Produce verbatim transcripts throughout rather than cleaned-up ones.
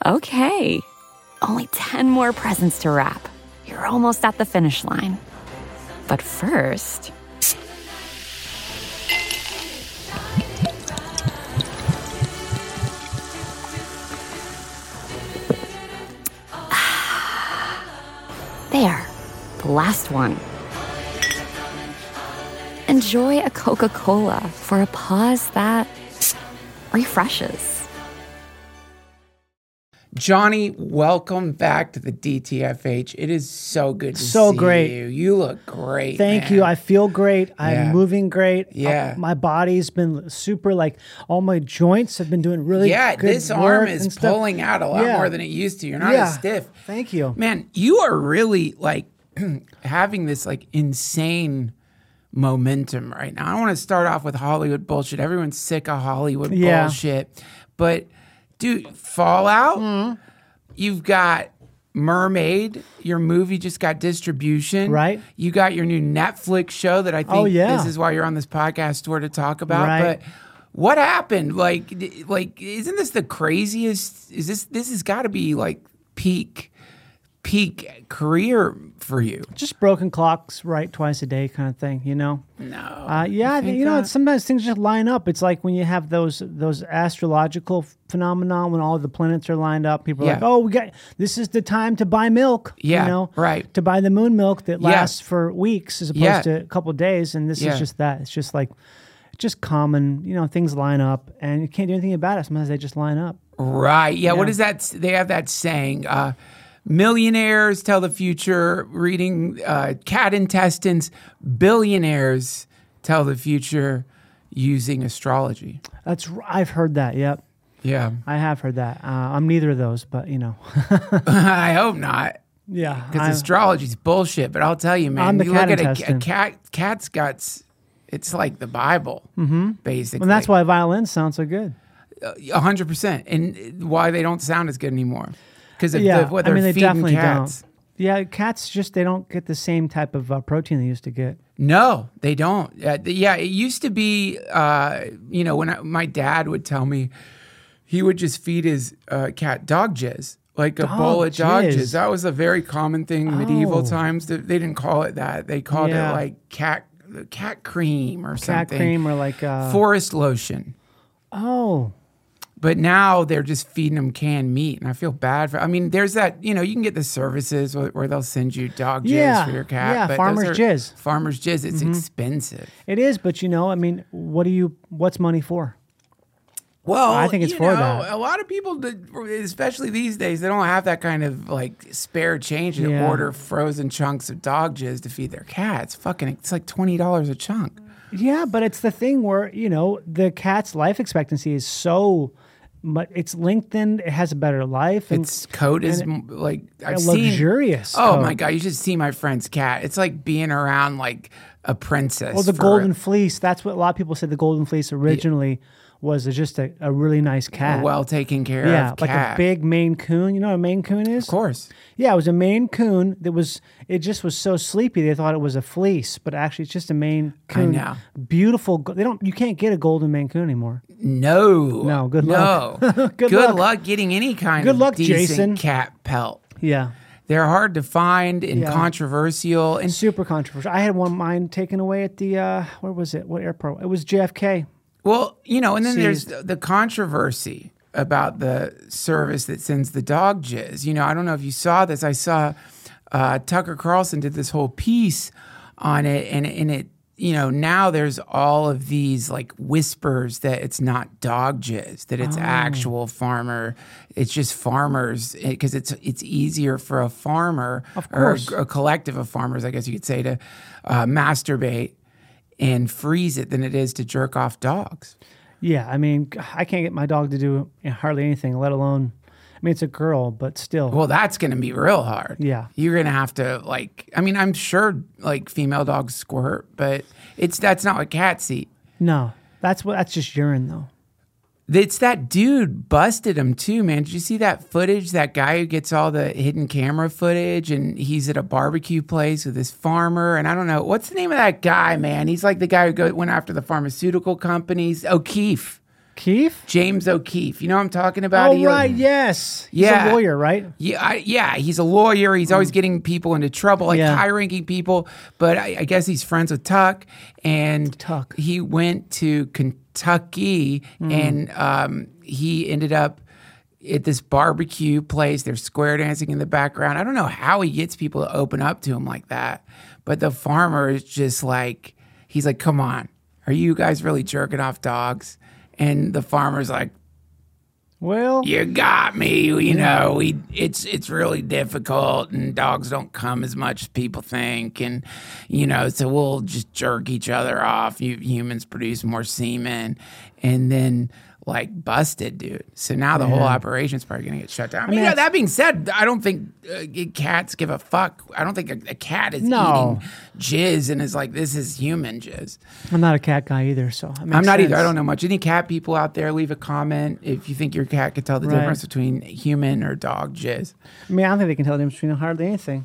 Okay, only ten more presents to wrap. You're almost at the finish line. But first... There, the last one. Enjoy a Coca-Cola for a pause that refreshes. Johnny, welcome back to the D T F H. It is so good to so see great. you. You look great. Thank man. you. I feel great. I'm Yeah. moving great. Yeah. Uh, my body's been super, like, all my joints have been doing really Yeah, good this work arm and is stuff. pulling out a lot Yeah. more than it used to. You're not Yeah. as stiff. Thank you. Man, you are really like having this like insane momentum right now. I don't want to start off with Hollywood bullshit. Everyone's sick of Hollywood Yeah. bullshit. But dude, Fallout, Mm-hmm. you've got Mermaid, your movie just got distribution. Right. You got your new Netflix show that I think Oh, yeah. this is why you're on this podcast tour to talk about. Right. But what happened? Like, d- like, isn't this the craziest? Is this this has got to be like peak, peak career for you? Just broken clocks, right, twice a day kind of thing, you know? No. Uh, yeah, You think you know, that? it's, sometimes things just line up. It's like when you have those those astrological phenomenon when all the planets are lined up. People are Yeah. like, "Oh, we got this is the time to buy milk." Yeah, you know, right. To buy the moon milk that Yeah. lasts for weeks as opposed Yeah. to a couple of days. And this Yeah. is just that. It's just like, it's just common. You know, things line up, and you can't do anything about it. Sometimes they just line up. Right. Yeah. What Yeah. is that? They have that saying, uh, millionaires tell the future reading uh, cat intestines. Billionaires tell the future using astrology. That's r- I've heard that. Yep, Yeah. I have heard that. Uh, I'm neither of those, but you know, I hope not. yeah. Because I- astrology's bullshit. But I'll tell you, man, I'm the you cat look at a, a intestine. cat, cat's guts, it's like the Bible, mm-hmm. basically. and that's why violins sound so good. A hundred percent. And why they don't sound as good anymore. Because of Yeah, the, what I they're mean, they feeding definitely cats. don't. Yeah, cats just, they don't get the same type of uh, protein they used to get. No, they don't. Uh, th- yeah, it used to be, uh, you know, when I, my dad would tell me, he would just feed his uh, cat dog jizz, like a Dog bowl of dog jizz. jizz. That was a very common thing in medieval Oh. times. They they didn't call it that. They called Yeah. it like cat cat cream or Cat something. cream or like, uh, Forest lotion. oh, But now they're just feeding them canned meat, and I feel bad for. I mean, there's that, you know, you can get the services where, where they'll send you dog jizz Yeah, for your cat. yeah, but farmer's those are- jizz. Farmer's jizz. It's expensive. it is, but you know, I mean, what do you, what's money for? Well, I think it's you for know, that. A lot of people, that- especially these days, they don't have that kind of like spare change to Yeah. order frozen chunks of dog jizz to feed their cats. Fucking, it's like twenty dollars a chunk. Yeah, but it's the thing where, you know, the cat's life expectancy is so much, it's lengthened, it has a better life. And Its coat is and m like I've a seen. luxurious Oh coat. my god, you should see my friend's cat. It's like being around like a princess. well, the for- golden fleece, that's what a lot of people said the golden fleece originally was just a, a really nice cat. a well taken care yeah, of like cat. a big Maine Coon. You know what a Maine Coon is? Of course. Yeah, it was a Maine Coon that was, it just was so sleepy they thought it was a fleece, but actually it's just a Maine Coon. know. Beautiful. go- They don't, you can't get a golden Maine Coon anymore. No. No, good no. luck. Good, Good luck. luck getting any kind Good of luck, decent Jason. cat pelt. Yeah. They're hard to find and Yeah. controversial. And Super controversial. I had one of mine taken away at the, uh, where was it? What airport? It was J F K. well, you know, and then there's Seized. the controversy about the service that sends the dog jizz. You know, I don't know if you saw this. I saw uh, Tucker Carlson did this whole piece on it, and and it, you know, now there's all of these like whispers that it's not dog jizz, that it's Oh. actual farmer. It's just farmers because it's it's easier for a farmer Of or course. a, a collective of farmers, I guess you could say, to uh, masturbate and freeze it than it is to jerk off dogs. Yeah, I mean, I can't get my dog to do hardly anything, let alone, I mean, it's a girl, but still. Well, that's going to be real hard. Yeah. You're going to have to like, I mean, I'm sure like female dogs squirt, but it's, that's not what cats eat. No, that's what, that's just urine though. It's that dude busted him too, man. Did you see that footage? That guy who gets all the hidden camera footage and he's at a barbecue place with this farmer. And I don't know, what's the name of that guy, man? He's like the guy who go, went after the pharmaceutical companies. O'Keefe. Keefe? James O'Keefe. You know what I'm talking about? Oh, He- right, yes. He's Yeah. a lawyer, right? Yeah, I, yeah, he's a lawyer. He's always getting people into trouble, like Yeah. high-ranking people. But I, I guess he's friends with Tuck, and Tuck. he went to Kentucky, and um, he ended up at this barbecue place. They're square dancing in the background. I don't know how he gets people to open up to him like that, but the farmer is just like, he's like, "Come on, are you guys really jerking off dogs?" And the farmer's like, Well, "You got me. You know, we it's it's really difficult, and dogs don't come as much as people think, and you know, so we'll just jerk each other off. You humans produce more semen, and then." Like busted, dude. So now the whole operation's probably gonna get shut down. I mean, mean, yeah, that's- that being said, I don't think uh, cats give a fuck. I don't think a, a cat is No. eating jizz and is like, this is human jizz. I'm not a cat guy either, so it makes I'm not either. I sense. don't know much. Any cat people out there, leave a comment if you think your cat could tell the Right. difference between human or dog jizz. I mean, I don't think they can tell the difference between hardly anything.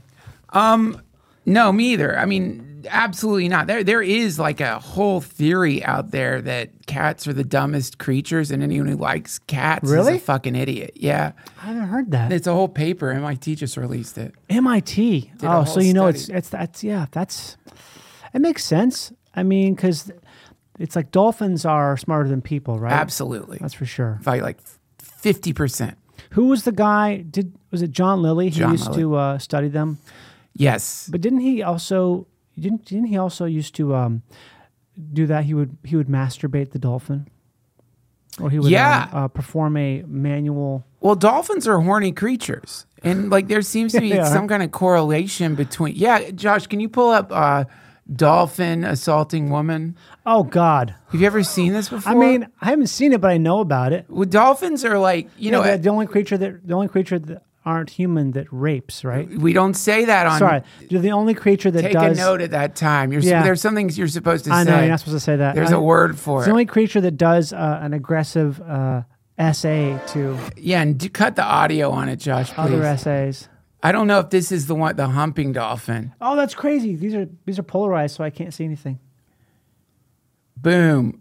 No, me either. I mean, absolutely not. There, there is like a whole theory out there that cats are the dumbest creatures, and anyone who likes cats Really? is a fucking idiot. Yeah, I haven't heard that. it's a whole paper. M I T just released it. M I T. a Oh, whole so you know study. it's it's that's yeah, that's it makes sense. I mean, because it's like dolphins are smarter than people, right? Absolutely, That's for sure. by like fifty percent. Who was the guy? Did was it John Lilly who John used Lilly. to uh, study them? Yes, But didn't he also didn't didn't he also used to um, do that? He would he would masturbate the dolphin, or he would Yeah. um, uh, perform a manual. well, dolphins are horny creatures, and like there seems to be They are. some kind of correlation between. Yeah, Josh, can you pull up uh, dolphin assaulting woman? Oh God! Have you ever seen this before? I mean, I haven't seen it, but I know about it. well, dolphins are like you You know. know, the, the only creature that the only creature that aren't human that rapes, right? we don't say that on. Sorry, you're the only creature that Take does. a note at that time. You're, Yeah. There's some things you're supposed to I say. know you're not supposed to say that. There's I- a word for It's it. the only creature that does uh, an aggressive uh, essay to yeah, and do, cut the audio on it, Josh, please. other essays. I don't know if this is the one, the humping dolphin. Oh, that's crazy. These are these are polarized, so I can't see anything. Boom,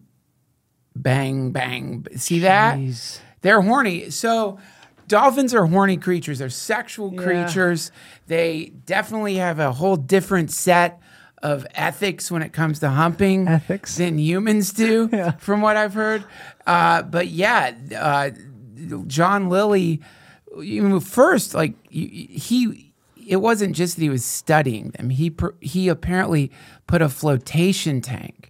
bang, bang. See that? Jeez. They're horny. So dolphins are horny creatures. They're sexual Yeah. creatures. They definitely have a whole different set of ethics when it comes to humping Ethics? than humans do, Yeah. from what I've heard. Uh, but yeah, uh, John Lilly, you know, first, like he, it wasn't just that he was studying them. He per- he apparently put a flotation tank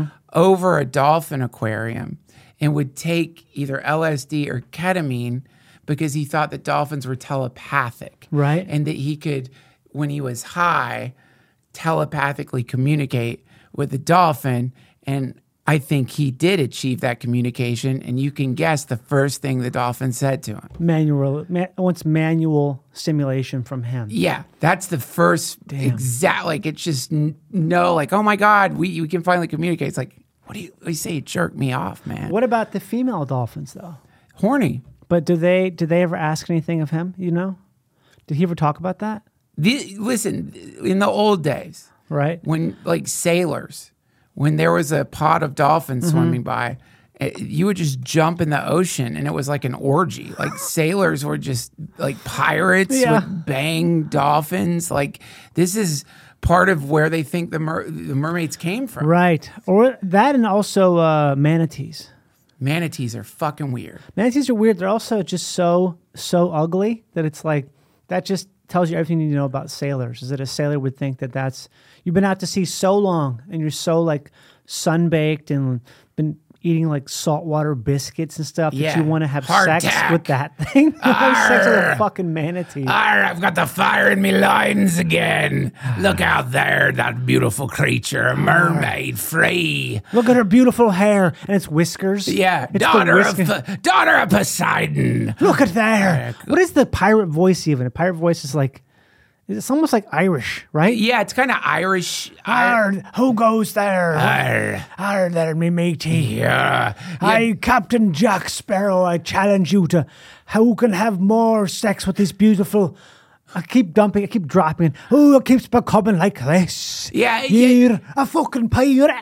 over a dolphin aquarium and would take either L S D or ketamine because he thought that dolphins were telepathic. Right. And that he could, when he was high, telepathically communicate with the dolphin. And I think he did achieve that communication. And you can guess the first thing the dolphin said to him. Manual. Ma- wants manual stimulation from him. Yeah, that's the first exact, like, it's just n- no, like, oh my God, we, we can finally communicate. It's like, what do you, what do you say? You jerk me off, man. What about the female dolphins though? Horny. But do they did they ever ask anything of him? You know, did he ever talk about that? The, listen, in the old days, Right. when like sailors, when there was a pod of dolphins Mm-hmm. swimming by, eh, you would just jump in the ocean and it was like an orgy. Like sailors were just like pirates Yeah. would bang dolphins. Like this is part of where they think the mer- the mermaids came from. Right. Or that, and also uh, manatees. Manatees are fucking weird. Manatees are weird. They're also just so so ugly that it's like that just tells you everything you need to know about sailors. Is that a sailor would think that that's you've been out to sea so long and you're so like sunbaked and been eating like saltwater biscuits and stuff Yeah. that you want to have Hardtack. sex with that thing. have sex with a Arr. fucking manatee. Arr, I've got the fire in me loins again. Look out there, that beautiful creature, a mermaid, free. Look at her beautiful hair and its whiskers. Yeah, It's the daughter of whisker- Po- daughter of Poseidon. Look at there. What is the pirate voice even? A pirate voice is like, it's almost like Irish, right? Yeah, it's kind of Irish. Arr, who goes there? Arr, Arr there, me matey. yeah. I, Captain Jack Sparrow, I challenge you to who can have more sex with this beautiful. I keep dumping, I keep dropping. Oh, it keeps becoming like this. Yeah, yeah. You're a fucking pirate.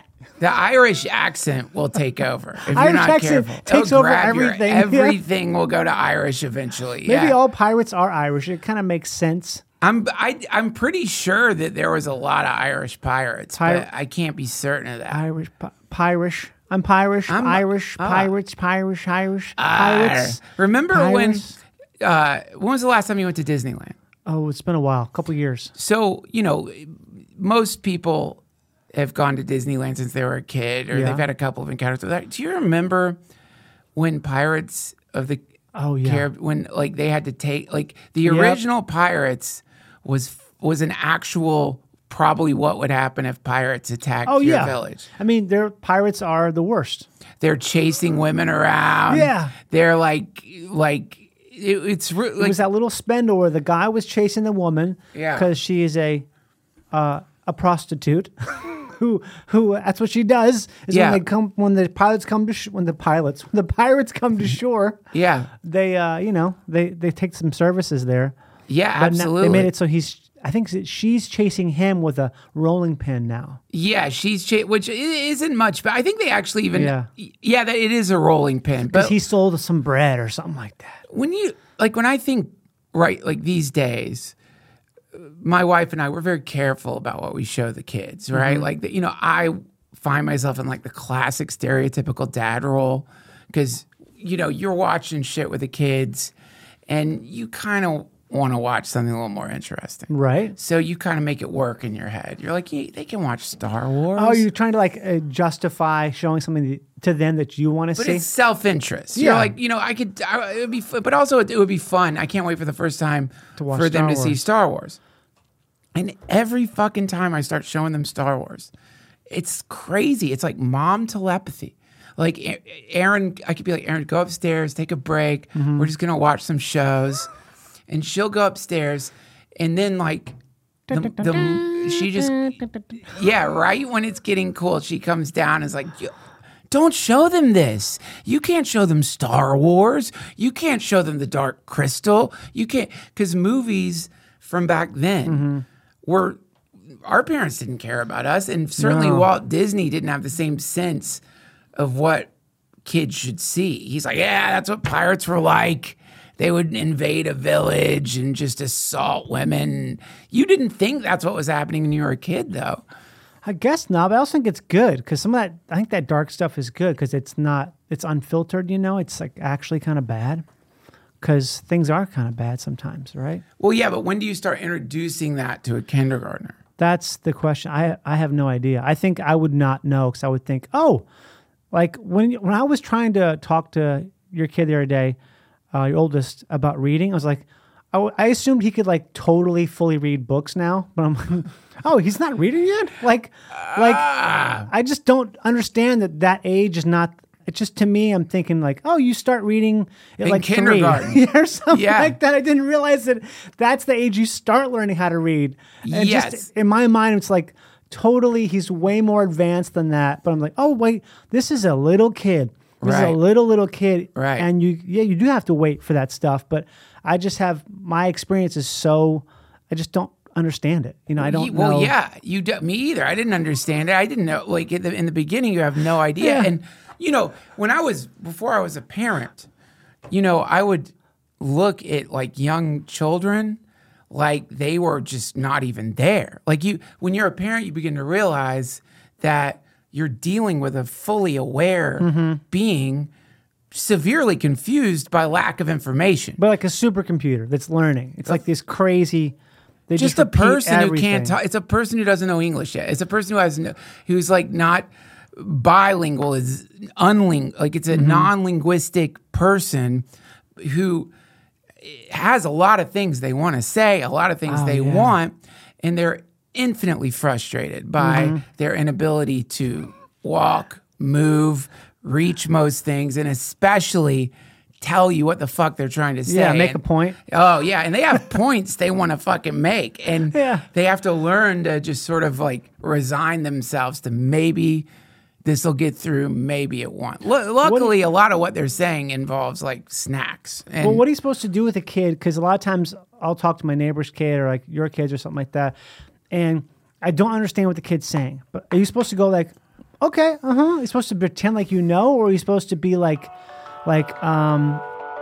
The Irish accent will take over if Irish you're not accent careful. takes It'll over grab your- everything. Everything will go to Irish eventually. Maybe yeah. all pirates are Irish. It kind of makes sense. I'm I, I'm pretty sure that there was a lot of Irish pirates, Pir- but I can't be certain of that. Irish, pi- Pirish. I'm Pirish, I'm- Irish, ah. pirates, Pirish, Irish, Ah, pirates. remember Pirates. when? Uh, when was the last time you went to Disneyland? Oh, it's been a while, a couple years. So you know, most people have gone to Disneyland since they were a kid, or Yeah. they've had a couple of encounters with that. Do you remember when Pirates of the Oh, yeah. Carib- when like they had to take like the Yep. original Pirates was was an actual probably what would happen if pirates attacked Oh your yeah, village. I mean, their pirates are the worst. They're chasing women around. Yeah. they're like like it, it's re- It like was that little spender where the guy was chasing the woman Yeah. because she is a uh, a prostitute. Who, who? That's what she does. Is Yeah. when they come, when the pilots come to, sh- when the pilots, when the pirates come to shore, yeah they, uh, you know, they they take some services there. yeah But now- absolutely. they made it so he's. I think that she's chasing him with a rolling pin now. Yeah, she's cha- which i- isn't much, but I think they actually even Yeah. yeah, that it is a rolling pin. Because But he sold some bread or something like that. when you like when I think right like these days, my wife and I we're very careful about what we show the kids, right? Like that, you know, I find myself in like the classic stereotypical dad role because you know you're watching shit with the kids, and you kind of want to watch something a little more interesting. Right. So you kind of make it work in your head. You're like, yeah, they can watch Star Wars. Oh, you're trying to like uh, justify showing something that- to them that you want to But see. it's self-interest. You're Yeah. like, you know, I could, I, it would be, fu- but also it, it would be fun. I can't wait for the first time To watch for them Star to see Wars. Star Wars. And every fucking time I start showing them Star Wars, it's crazy. It's like mom telepathy. Like A- Aaron, I could be like, Aaron, go upstairs, take a break. Mm-hmm. We're just gonna watch some shows, and she'll go upstairs, and then like. The, the, she just yeah right when it's getting cool she comes down and is like "Yo, don't show them this. You can't show them Star Wars. You can't show them the Dark Crystal. You can't because movies from back then Mm-hmm. were our parents didn't care about us, and certainly No. Walt Disney didn't have the same sense of what kids should see. He's like, yeah, that's what pirates were like. They would invade a village and just assault women. You didn't think that's what was happening when you were a kid, though. I guess not, but I also think it's good because some of that, I think that dark stuff is good because it's not, it's unfiltered, you know? It's like actually kind of bad because things are kind of bad sometimes, right? Well, yeah, but when do you start introducing that to a kindergartner? That's the question. I I have no idea. I think I would not know because I would think, oh, like when when I was trying to talk to your kid the other day, uh, your oldest, about reading, I was like, I, w- I assumed he could like totally fully read books now, but I'm like, oh, he's not reading yet. Like, like Ah. I just don't understand that that age is not. It's just to me, I'm thinking like, oh, you start reading at In like kindergarten. three or something Yeah. like that. I didn't realize that that's the age you start learning how to read. And Yes. just in my mind, it's like totally he's way more advanced than that. But I'm like, oh wait, this is a little kid. This is Right. a little little kid. Right. And you yeah, you do have to wait for that stuff. But I just have my experience is so I just don't understand it. You know, I don't Ye- well, know. yeah, you do, me either. I didn't understand it. I didn't know. Like in the, in the beginning, you have no idea. Yeah. And you know, when I was before I was a parent, you know, I would look at like young children like they were just not even there. Like you, when you're a parent, you begin to realize that you're dealing with a fully aware Mm-hmm. being, severely confused by lack of information. But like a supercomputer that's learning. It's like this crazy they just just, a repeat person who everything. can't talk. It's a person who doesn't know English yet. It's a person who has no, who's like not bilingual, is unling like it's a Mm-hmm. non-linguistic person who has a lot of things they want to say, a lot of things Oh, they yeah. want, and they're infinitely frustrated by Mm-hmm. their inability to walk, move, reach most things, and especially tell you what the fuck they're trying to say. Yeah, make And- a point. Oh yeah, and they have points they want to fucking make, and Yeah. they have to learn to just sort of like resign themselves to maybe this will get through, maybe it won't. Lu luckily, a lot of what they're saying involves like snacks. And Well, what are you supposed to do with a kid? Because a lot of times I'll talk to my neighbor's kid or like your kids or something like that, and I don't understand what the kid's saying. But are you supposed to go like, Okay, uh huh. You're supposed to pretend like you know, or are you supposed to be like, like, um.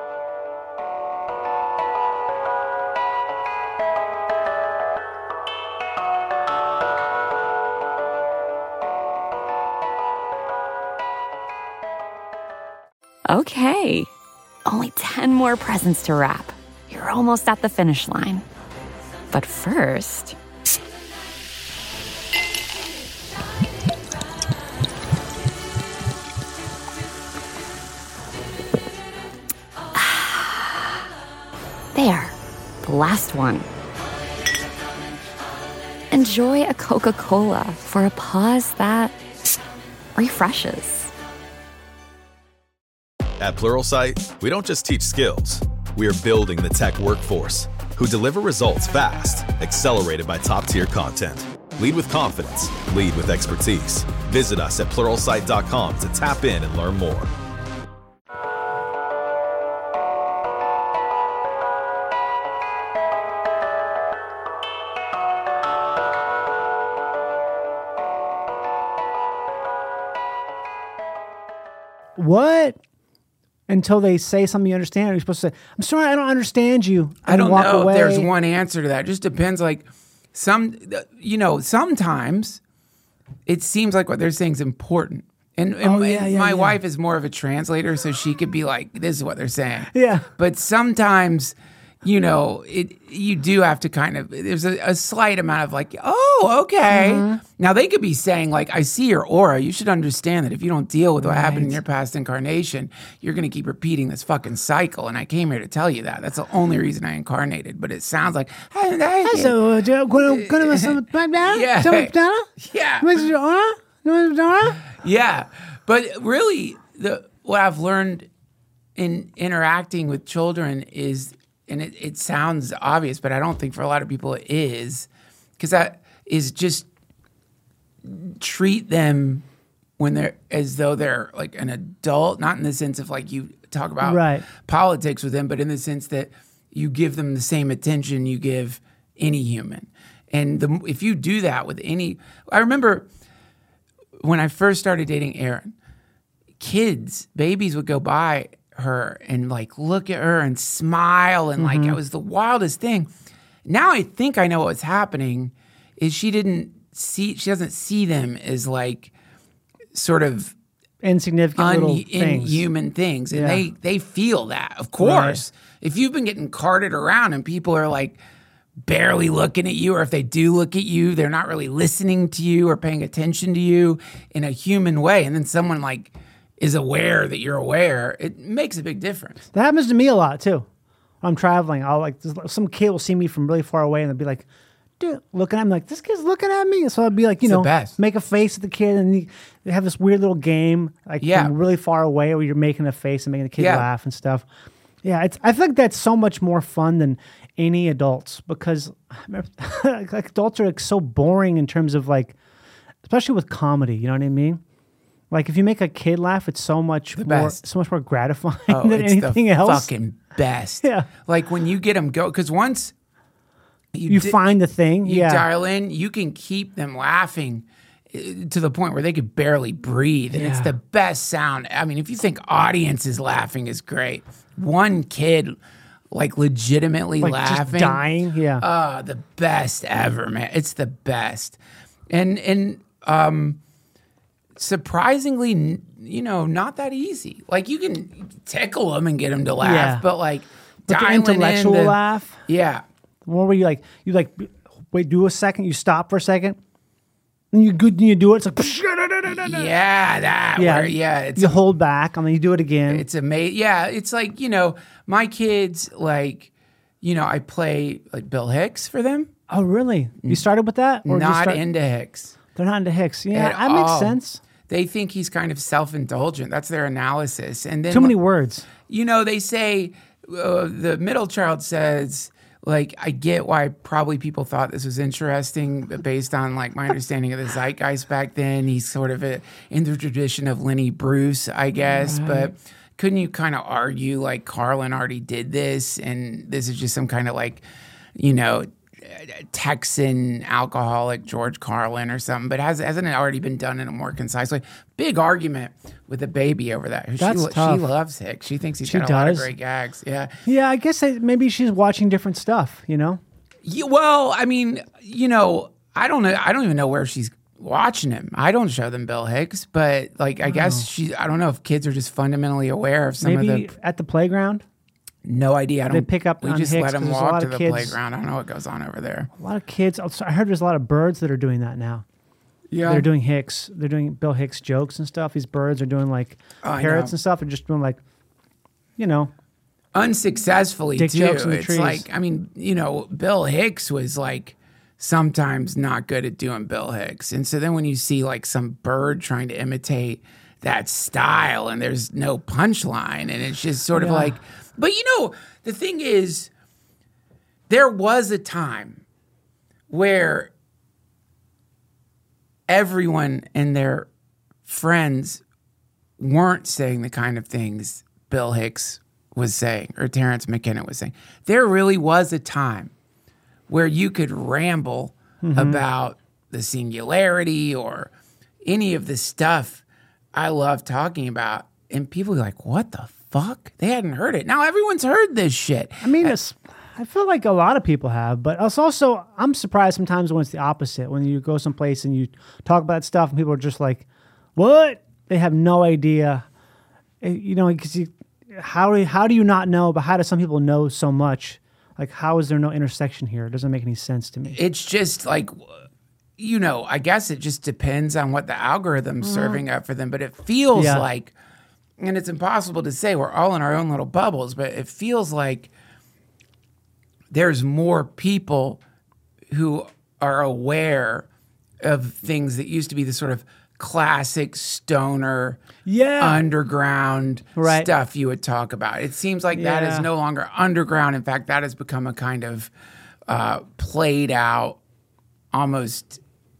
Okay, only ten more presents to wrap. You're almost at the finish line. But first... There, the last one. Enjoy a Coca-Cola for a pause that refreshes. At Pluralsight, we don't just teach skills. We are building the tech workforce who deliver results fast, accelerated by top-tier content. Lead with confidence. Lead with expertise. Visit us at pluralsight dot com to tap in and learn more. What? Until they say something you understand, you're supposed to say, I'm sorry, I don't understand you. And I don't walk know away. if there's one answer to that. It just depends. Like some, you know, sometimes it seems like what they're saying is important. And, and Oh, yeah, yeah, my yeah. wife is more of a translator, so she could be like, this is what they're saying. Yeah. But sometimes, you know, it you do have to kind of, there's a, a slight amount of like, oh, okay. Mm-hmm. Now they could be saying like, I see your aura. You should understand that if you don't deal with what happened in Right. your past incarnation, you're going to keep repeating this fucking cycle. And I came here to tell you that. That's the only reason I incarnated. But it sounds like, So, uh, do- gonna- gonna- some- Yeah. some- some- yeah. What's your aura? What's your aura? Yeah, but really, the what I've learned in interacting with children is, and it, it sounds obvious, but I don't think for a lot of people it is, because that is just treat them when they're as though they're like an adult, not in the sense of like you talk about Right. politics with them, but in the sense that you give them the same attention you give any human. And the, if you do that with any, I remember when I first started dating Erin, kids, babies would go by her and like look at her and smile and like it was the wildest thing. Now I think I know what's happening is she didn't see, she doesn't see them as like sort of Insignificant un- little things. inhuman things. And Yeah. they, they feel that, of course. If you've been getting carted around and people are like barely looking at you, or if they do look at you, they're not really listening to you or paying attention to you in a human way. And then someone like is aware that you're aware, it makes a big difference. That happens to me a lot too. When I'm traveling, I'll like some kid will see me from really far away and they'll be like, dude, looking at me like, this kid's looking at me. So I'd be like, you It's the know, best. make a face at the kid, and you, they have this weird little game like Yeah. from really far away where you're making a face and making the kid Yeah. laugh and stuff. Yeah, it's, I feel like that's so much more fun than any adults, because like adults are like so boring in terms of like, especially with comedy. You know what I mean? Like if you make a kid laugh, it's so much more, best. so much more gratifying Oh, than it's anything the else. fucking best. Yeah. Like when you get them go, because once you, You di- find the thing, you yeah. dial in, you can keep them laughing uh, to the point where they could barely breathe. And it's Yeah. the best sound. I mean, if you think audiences laughing is great, one kid like legitimately like laughing, just dying. Yeah. Oh, the best ever, man. It's the best. And, and, um, surprisingly, n- you know, not that easy. Like you can tickle them and get them to laugh, Yeah. but like But the dialing in intellectual the- laugh, Yeah. the one where you like, you like, wait, do a second, you stop for a second, and you good, and you do it. It's like, Yeah, that. yeah, Where, yeah. It's you hold back, and then you do it again. it's amazing. Yeah, it's like, you know, my kids, like, you know, I play like Bill Hicks for them. Oh, really? You started with that, or did you Not start- into Hicks. They're not into Hicks. Yeah, At that makes all. sense. They think he's kind of self-indulgent. That's their analysis. And then Too many words. you know, they say uh, the middle child says, like, I get why probably people thought this was interesting, but based on like my understanding of the zeitgeist back then, he's sort of a, in the tradition of Lenny Bruce, I guess. But couldn't you kind of argue like Carlin already did this, and this is just some kind of like, you know, Texan alcoholic George Carlin or something, but has, hasn't it already been done in a more concise way? Big argument with the baby over that. That's she, tough. She loves Hicks. She thinks he's She got a lot of does? great gags. Yeah. Yeah, I guess I, maybe she's watching different stuff, you know? You, well, I mean, you know, I don't know. I don't even know where she's watching him. I don't show them Bill Hicks, but like, I guess she, I don't know if kids are just fundamentally aware of some Maybe of the, at the playground. no idea. I don't, They pick up we on just Hicks let them 'cause there's a walk lot to of the kids- playground. I don't know what goes on over there. A lot of kids. Also, I heard there's a lot of birds that are doing that now. Yeah. They're doing Hicks. They're doing Bill Hicks jokes and stuff. These birds are doing like Oh, I parrots know. and stuff. They're just doing like, you know, Unsuccessfully Dick too. jokes in the It's trees. like, I mean, you know, Bill Hicks was like sometimes not good at doing Bill Hicks. And so then when you see like some bird trying to imitate that style and there's no punchline and it's just sort of Yeah. like, but you know, the thing is, there was a time where everyone and their friends weren't saying the kind of things Bill Hicks was saying or Terrence McKenna was saying. There really was a time where you could ramble about the singularity or any of the stuff I love talking about, and people are like, what the fuck? They hadn't heard it. Now everyone's heard this shit. I mean, it's, I feel like a lot of people have, but it's also, I'm surprised sometimes when it's the opposite. When you go someplace and you talk about stuff and people are just like, what? They have no idea. Eh, You know, because you, how, do- how do you not know, but how do some people know so much? Like, how is there no intersection here? It doesn't make any sense to me. It's just like, you know, I guess it just depends on what the algorithm's serving up for them, but it feels Yeah. like, and it's impossible to say, we're all in our own little bubbles, but it feels like there's more people who are aware of things that used to be the sort of classic stoner, Yeah. underground Right. stuff you would talk about. It seems like that is Yeah. no longer underground. In fact, that has become a kind of uh, played out, almost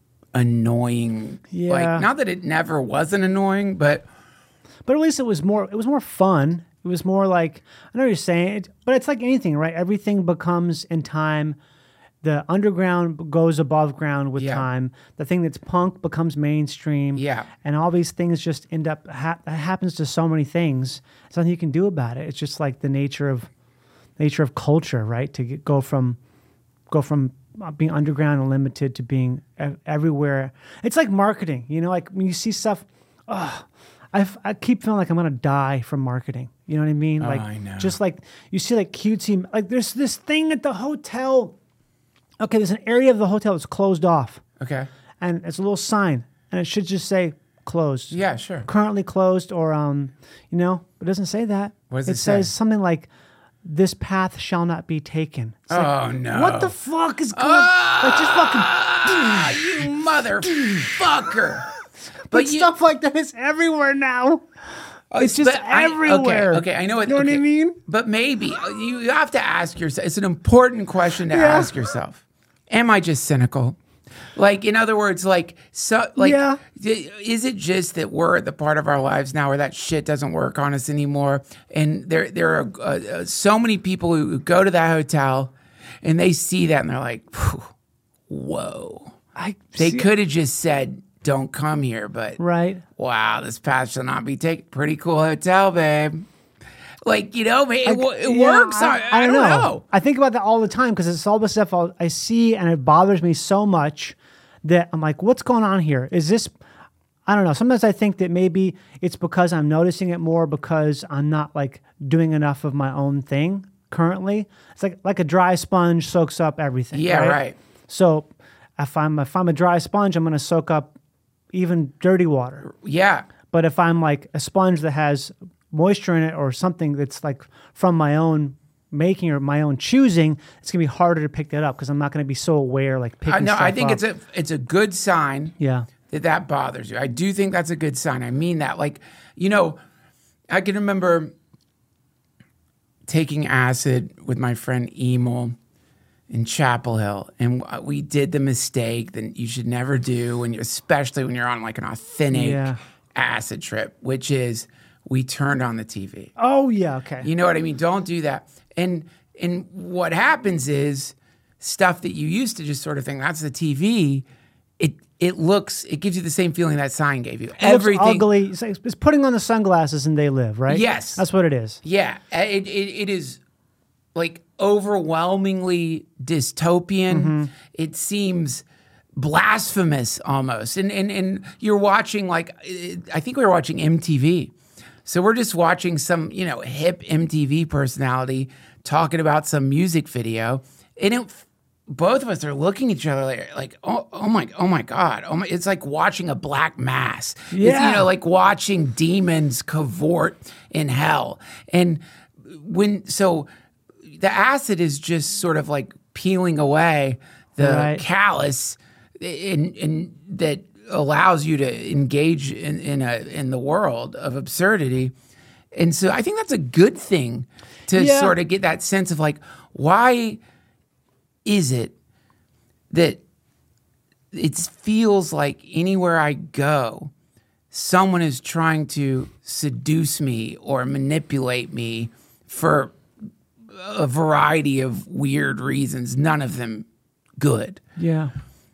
annoying. Yeah. Like, not that it never wasn't annoying, but But at least it was more. It was more fun. It was more like, I know what you're saying, it, but it's like anything, right? Everything becomes in time. The underground goes above ground with Yeah. time. The thing that's punk becomes mainstream. Yeah. And all these things just end up. Ha- that happens to so many things. There's nothing you can do about it. It's just like the nature of nature of culture, right? To get, go from go from uh, being underground and limited to being ev- everywhere. It's like marketing, you know, like when you see stuff, ugh, I, f- I keep feeling like I'm going to die from marketing. You know what I mean? Like, I know. just like you see like cutesy, like there's this thing at the hotel. Okay, there's an area of the hotel that's closed off okay. and it's a little sign and it should just say closed. Yeah, sure. Currently closed or, um, you know, it doesn't say that. What does it it say? says something like, this path shall not be taken. It's like, Oh, no. what the fuck is going on? Like, just fucking. Ah, you motherfucker. But you- stuff like that is everywhere now. It's just But I- everywhere. okay, okay, I know what. You know what I okay. mean? But maybe you you have to ask yourself. It's an important question to Yeah. ask yourself. Am I just cynical? Like, in other words, like, so, like, Yeah. d- is it just that we're at the part of our lives now where that shit doesn't work on us anymore? And there, there are uh, uh, so many people who go to that hotel and they see that and they're like, "Phew, whoa. I They see- could have just said, don't come here, but Right. wow, this path shall not be taken. Pretty cool hotel, babe. Like, you know, it, wo- it Yeah, works. I, I, don't know. I think about that all the time because it's all the stuff I'll, I see and it bothers me so much that I'm like, what's going on here? Is this, I don't know. Sometimes I think that maybe it's because I'm noticing it more because I'm not like doing enough of my own thing currently. It's like like a dry sponge soaks up everything. Yeah, right. So if I'm, if I'm a dry sponge, I'm going to soak up even dirty water. Yeah. But if I'm like a sponge that has moisture in it or something that's like from my own making or my own choosing, it's gonna be harder to pick that up because I'm not gonna be so aware like picking I, no, stuff I think up. it's a it's a good sign yeah. that that bothers you. I do think that's a good sign. I mean that. Like, you know, I can remember taking acid with my friend Emil in Chapel Hill, and we did the mistake that you should never do when you, especially when you're on like an authentic Yeah. acid trip, which is we turned on the T V. Oh yeah. Okay. You know what I mean? Don't do that. And and what happens is stuff that you used to just sort of think that's the T V, it it looks, it gives you the same feeling that sign gave you. It Everything looks ugly. It's, like, it's putting on the sunglasses and they live, right? Yes. That's what it is. Yeah, it, it, it is like overwhelmingly dystopian. Mm-hmm. It seems blasphemous almost. And, and, and you're watching like, I think we were watching M T V. So we're just watching some, you know, hip M T V personality talking about some music video. And it, both of us are looking at each other like, like oh, oh my, oh my God. Oh my, it's like watching a black mass. Yeah. It's, you know, like watching demons cavort in hell. And when, so the acid is just sort of like peeling away the Right. callus in, in that allows you to engage in, in a, in the world of absurdity. And so I think that's a good thing to Yeah. sort of get that sense of like, why is it that it feels like anywhere I go, someone is trying to seduce me or manipulate me for a variety of weird reasons, none of them good. Yeah.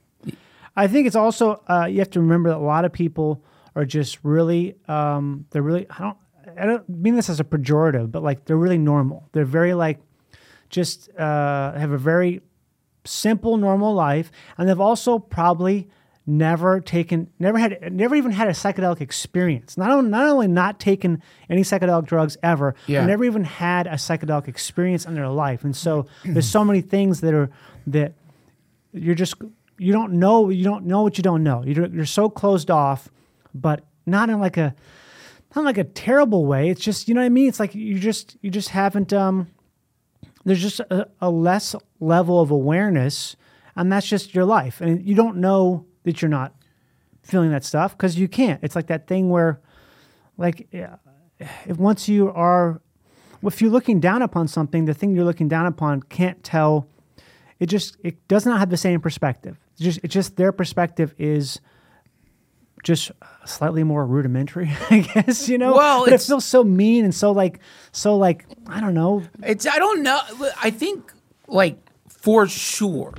I think it's also, uh, you have to remember that a lot of people are just really, um, they're really, I don't, I don't mean this as a pejorative, but like they're really normal. They're very like, just uh, have a very simple, normal life. And they've also probably never taken, never had, never even had a psychedelic experience. Not only, not only not taken any psychedelic drugs ever, Yeah. but never even had a psychedelic experience in their life. And so there's so many things that are, that you're just, you don't know, you don't know what you don't know. You're, you're so closed off, but not in like a, not in like a terrible way. It's just, you know what I mean? It's like you just, you just haven't, um, there's just a, a less level of awareness, and that's just your life. And you don't know that you're not feeling that stuff because you can't. It's like that thing where, like, if once you are, if you're looking down upon something, the thing you're looking down upon can't tell. It just, it does not have the same perspective. It's just, it's just their perspective is just slightly more rudimentary, I guess, you know? Well, but it it's- feels so mean and so like, so like, I don't know. It's, I don't know. I think like for sure,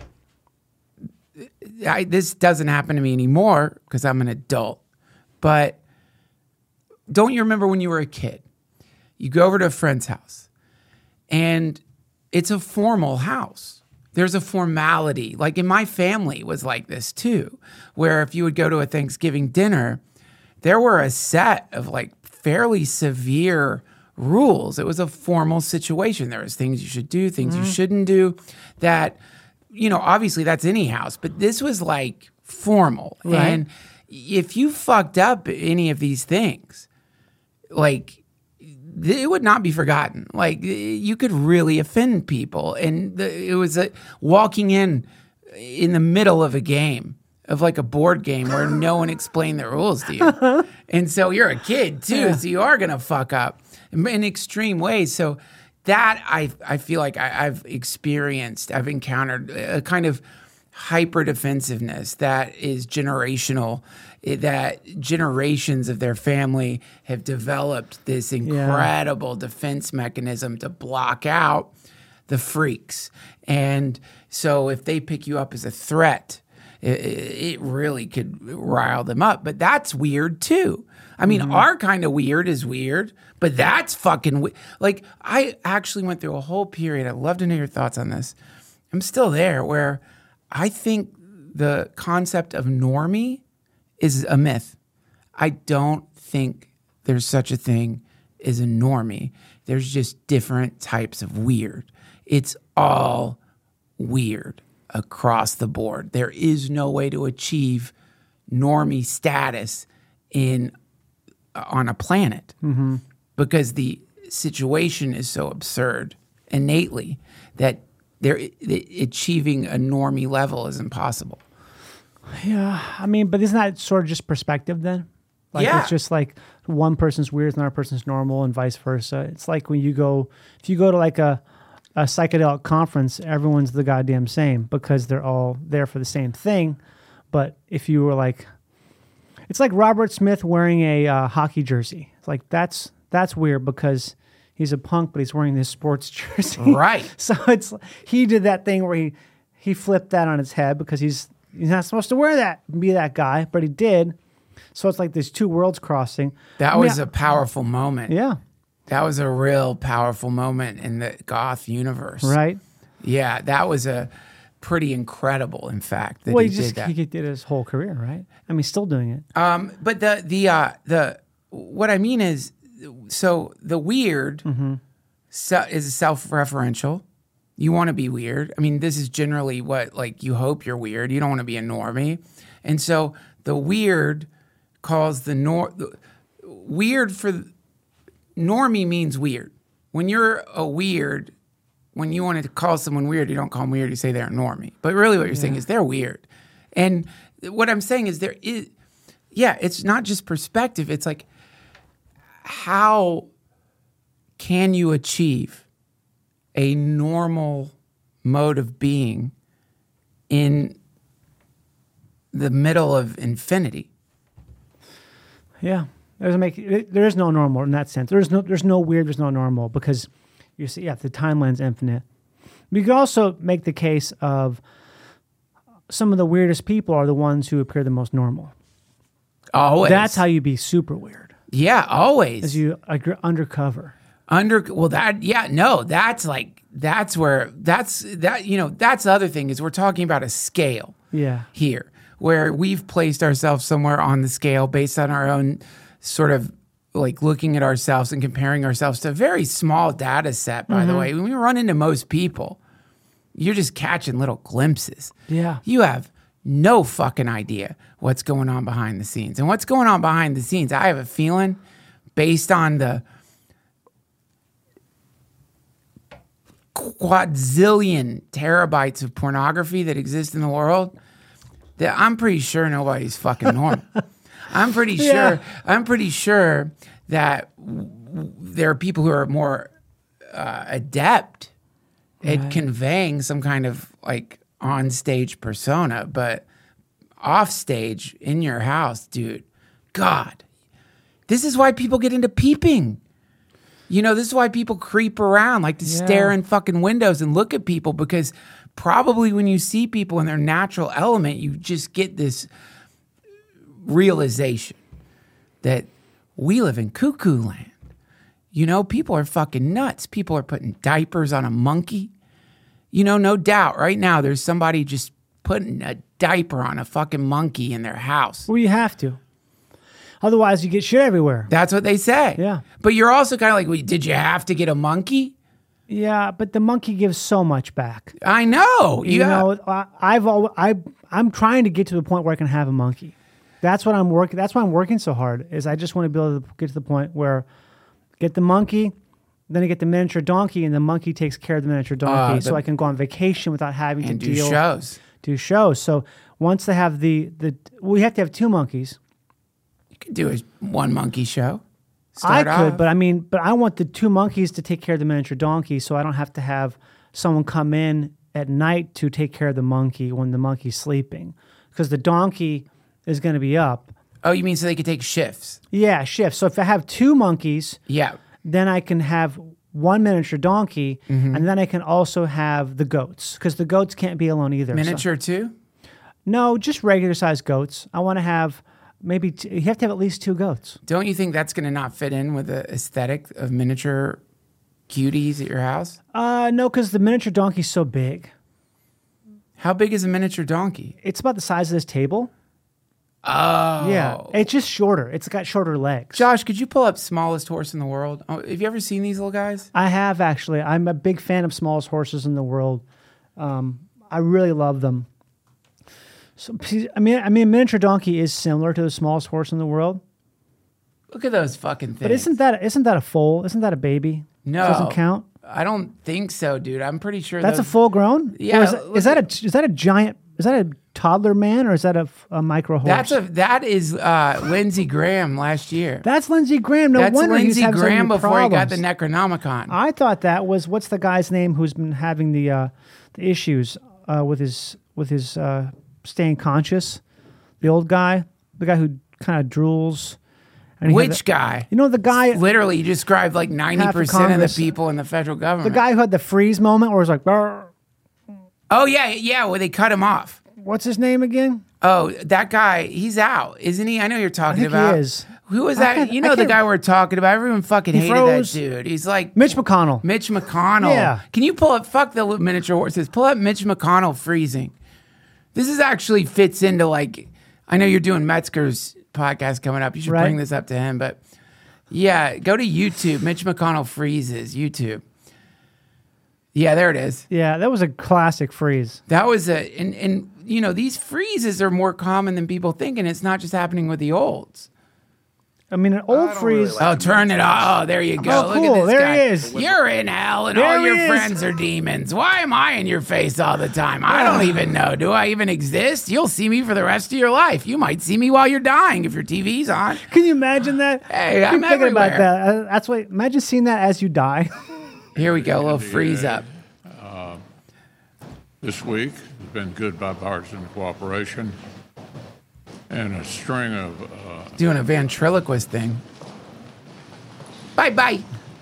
I, this doesn't happen to me anymore because I'm an adult, but don't you remember when you were a kid? You go over to a friend's house and it's a formal house. There's a formality. Like in my family was like this too, where if you would go to a Thanksgiving dinner, there were a set of like fairly severe rules. It was a formal situation. There was things you should do, things you shouldn't do that, you know, obviously that's any house, but this was like formal. Right. And if you fucked up any of these things, like it would not be forgotten. Like you could really offend people. And the, it was a, walking in in the middle of a game of like a board game where no one explained the rules to you. And so you're a kid too. Yeah. So you are going to fuck up in, in extreme ways. So that I, I feel like I, I've experienced, I've encountered a kind of hyper defensiveness that is generational, that generations of their family have developed this incredible yeah. defense mechanism to block out the freaks. And so if they pick you up as a threat, it, it really could rile them up. But that's weird too. I mean, mm-hmm. our kind of weird is weird, but that's fucking we- like I actually went through a whole period. I'd love to know your thoughts on this. I'm still there where I think the concept of normie is a myth. I don't think there's such a thing as a normie. There's just different types of weird. It's all weird across the board. There is no way to achieve normie status in on a planet mm-hmm. because the situation is so absurd innately that there achieving a normie level is impossible. Yeah, I mean, but isn't that sort of just perspective then? Like yeah. It's just like one person's weird, another person's normal, and vice versa. It's like when you go, if you go to like a, a psychedelic conference, everyone's the goddamn same because they're all there for the same thing. But if you were like, it's like Robert Smith wearing a uh, hockey jersey. It's like, that's that's weird because he's a punk, but he's wearing this sports jersey. Right. So it's he did that thing where he he flipped that on its head because he's he's not supposed to wear that, be that guy, but he did. So it's like there's two worlds crossing. That I mean, was a powerful moment. yeah, That was a real powerful moment in the goth universe. right. Yeah, that was a pretty incredible, in fact, that Well, he, he just did that. he did his whole career, right? I mean, he's still doing it. Um, but the the uh, the what I mean is, so the weird Mm-hmm. se- is self-referential. You want to be weird. I mean, this is generally what like you hope you're weird. You don't want to be a normie, and so the weird calls the nor the, weird for normie means weird. When you're a weird, when you want to call someone weird, you don't call them weird. You say they're a normie. But really, what you're saying is they're weird. And what I'm saying is there is, yeah, it's not just perspective. It's like, how can you achieve a normal mode of being in the middle of infinity? Yeah, it doesn't make it, there is no normal in that sense. There's no there's no weird. There's no normal because you see, yeah, the timeline's infinite. We could also make the case of some of the weirdest people are the ones who appear the most normal. Always. That's how you be super weird, Yeah, always. as you like you're undercover. Under well that yeah no that's like that's where that's that you know that's the other thing is we're talking about a scale Yeah, here where we've placed ourselves somewhere on the scale based on our own sort of like looking at ourselves and comparing ourselves to a very small data set, by Mm-hmm. the way. When we run into most people, you're just catching little glimpses. Yeah. You have no fucking idea what's going on behind the scenes. And what's going on behind the scenes, I have a feeling based on the quadzillion terabytes of pornography that exist in the world, that I'm pretty sure nobody's fucking normal. I'm pretty sure. Yeah. I'm pretty sure that w- w- there are people who are more uh, adept at Right. conveying some kind of like on-stage persona, but off-stage in your house, dude. God, this is why people get into peeping. You know, this is why people creep around, like to Yeah. stare in fucking windows and look at people, because probably when you see people in their natural element, you just get this realization that we live in cuckoo land. You know, people are fucking nuts. People are putting diapers on a monkey. You know, no doubt right now there's somebody just putting a diaper on a fucking monkey in their house. well, you have to. Otherwise, you get shit everywhere. That's what they say. Yeah. But you're also kind of like, well, did you have to get a monkey? Yeah, but the monkey gives so much back. I know. You Yeah. know, I, I've al- I I'm trying to get to the point where I can have a monkey. That's what I'm working. That's why I'm working so hard. Is I just want to be able to get to the point where get the monkey, then I get the miniature donkey, and the monkey takes care of the miniature donkey, Uh, so the- I can go on vacation without having and to do deal shows. do shows. So once they have the the we have to have two monkeys. You could do a one monkey show. I Start could, off. but I mean, but I want the two monkeys to take care of the miniature donkey, so I don't have to have someone come in at night to take care of the monkey when the monkey's sleeping, because the donkey is going to be up. Oh, you mean so they could take shifts? Yeah, shift. So if I have two monkeys, Yeah. then I can have one miniature donkey, Mm-hmm. and then I can also have the goats, because the goats can't be alone either. So- Miniature too? no, just regular sized goats. I want to have maybe t- you have to have at least two goats. Don't you think that's going to not fit in with the aesthetic of miniature cuties at your house? Uh, no, because the miniature donkey's so big. How big is a miniature donkey? It's about the size of this table. Oh. Yeah, it's just shorter. It's got shorter legs. Josh, could you pull up smallest horse in the world? Oh, have you ever seen these little guys? I have actually. I'm a big fan of smallest horses in the world. Um, I really love them. So, I mean, I mean, a miniature donkey is similar to the smallest horse in the world, Look at those fucking things. but isn't that isn't that a foal? Isn't that a baby? No. Doesn't count. I don't think so, dude. I'm pretty sure That's a those- full grown. Yeah, Or Is, look is that a is that a giant? Is that a toddler man or is that a, a micro horse? That's a that is uh, Lindsey Graham last year. That's Lindsey Graham. No That's wonder he's Lindsey having so Graham many before he got the problems. Necronomicon. I thought that was what's the guy's name who's been having the uh, the issues uh, with his with his uh, staying conscious. The old guy, the guy who kind of drools. And he had Which the- guy? You know the guy, Literally, you described like ninety percent of the Congress. people in the federal the government. guy who had the freeze moment, where it was like, "Brr." Oh yeah, yeah. Well, they cut him off. What's his name again? Oh, that guy. He's out, isn't he? I know you're talking I think about. he is. Who was I that? can't- You I know the can't- guy we're talking about. Everyone fucking He hated froze. that dude. He's like Mitch McConnell. Mitch McConnell. Yeah. Can you pull up? Fuck the miniature horses. Pull up Mitch McConnell freezing. This is actually fits into like. I know you're doing Metzger's podcast coming up. You should Right. bring this up to him. But yeah, go to YouTube. Mitch McConnell freezes. YouTube. Yeah, there it is. Yeah, that was a classic freeze. That was a and and you know these freezes are more common than people think, and it's not just happening with the olds. I mean, an old freeze. Oh, turn it off. Oh, there you go. Oh, Look cool. at this There guy. he is. You're in hell, and There all he your is. friends are demons. Why am I in your face all the time? I don't even know. Do I even exist? You'll see me for the rest of your life. You might see me while you're dying if your T V's on. Can you imagine that? Hey, Keep I'm thinking about everywhere. that. Uh, That's what. Imagine seeing that as you die. Here we go. A little freeze up. This week has been good bipartisan cooperation and a string of uh, Doing a ventriloquist thing. Bye bye.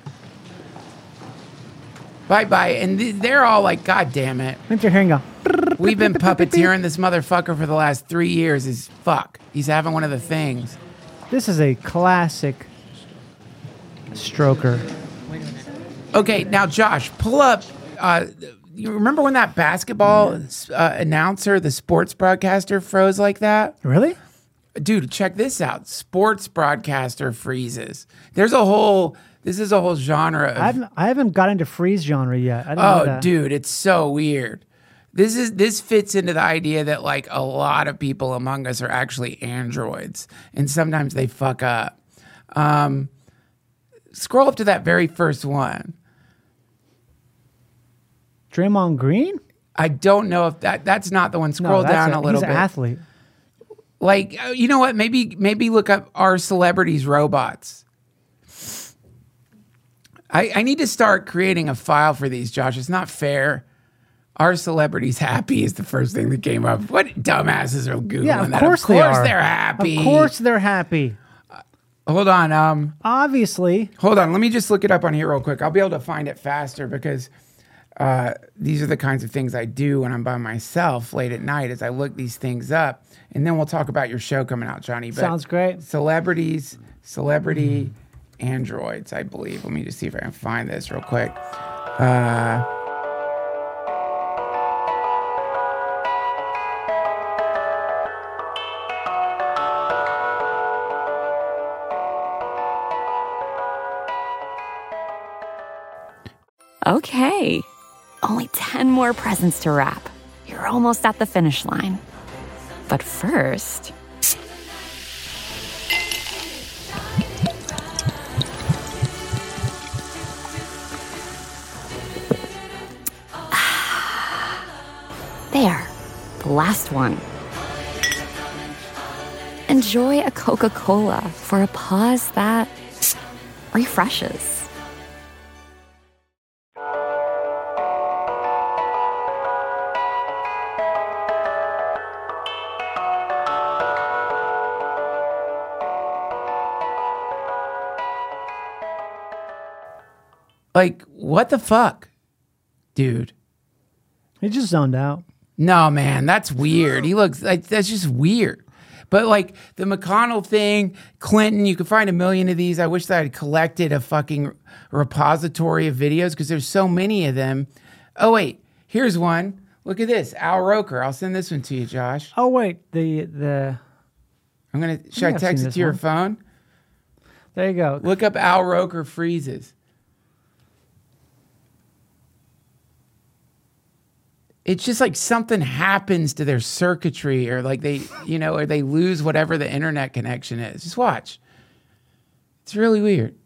Bye bye. And th- they're all like, God damn it. Put your hand go. We've been puppeteering this motherfucker for the last three years. Is fuck. He's having one of the things. This is a classic stroker. Okay, now Josh, pull up. Uh, you remember when that basketball uh, announcer, the sports broadcaster, froze like that? Really? Dude, check this out. Sports broadcaster freezes. There's a whole. This is a whole genre of. I haven't, I haven't got into freeze genre yet. I didn't know Oh, that. dude, it's so weird. This is this fits into the idea that like a lot of people among us are actually androids, and sometimes they fuck up. Um, scroll up to that very first one. Draymond Green? I don't know if that that's not the one. Scroll that's down a, little he's bit. an athlete. Like, uh, you know what? Maybe maybe look up Are Celebrities Robots? I, I need to start creating a file for these, Josh. It's not fair. Are celebrities happy is the first thing that came up. What dumbasses are Googling Yeah, of that? course of they course are. they're happy. Of course they're happy. Hold on. Um, Obviously. hold on. Let me just look it up on here real quick. I'll be able to find it faster because uh, these are the kinds of things I do when I'm by myself late at night as I look these things up. And then we'll talk about your show coming out, Johnny. But Sounds great. Celebrities, celebrity androids, I believe. Let me just see if I can find this real quick. Uh, Okay, only ten more presents to wrap. You're almost at the finish line. But first, there, the last one. Enjoy a Coca-Cola for a pause that refreshes. like, what the fuck, dude? He just zoned out. No, man, that's weird. He looks like that's just weird. But like the McConnell thing, Clinton, you could find a million of these. I wish that I'd collected a fucking repository of videos because there's so many of them. Oh, wait, here's one. Look at this. Al Roker. I'll send this one to you, Josh. Oh wait, the the I'm going to, should Yeah, I I've text seen it this to your one. phone? there you go. Look up Al Roker freezes. It's just like something happens to their circuitry or like they, you know, or they lose whatever the internet connection is. Just watch. It's really weird.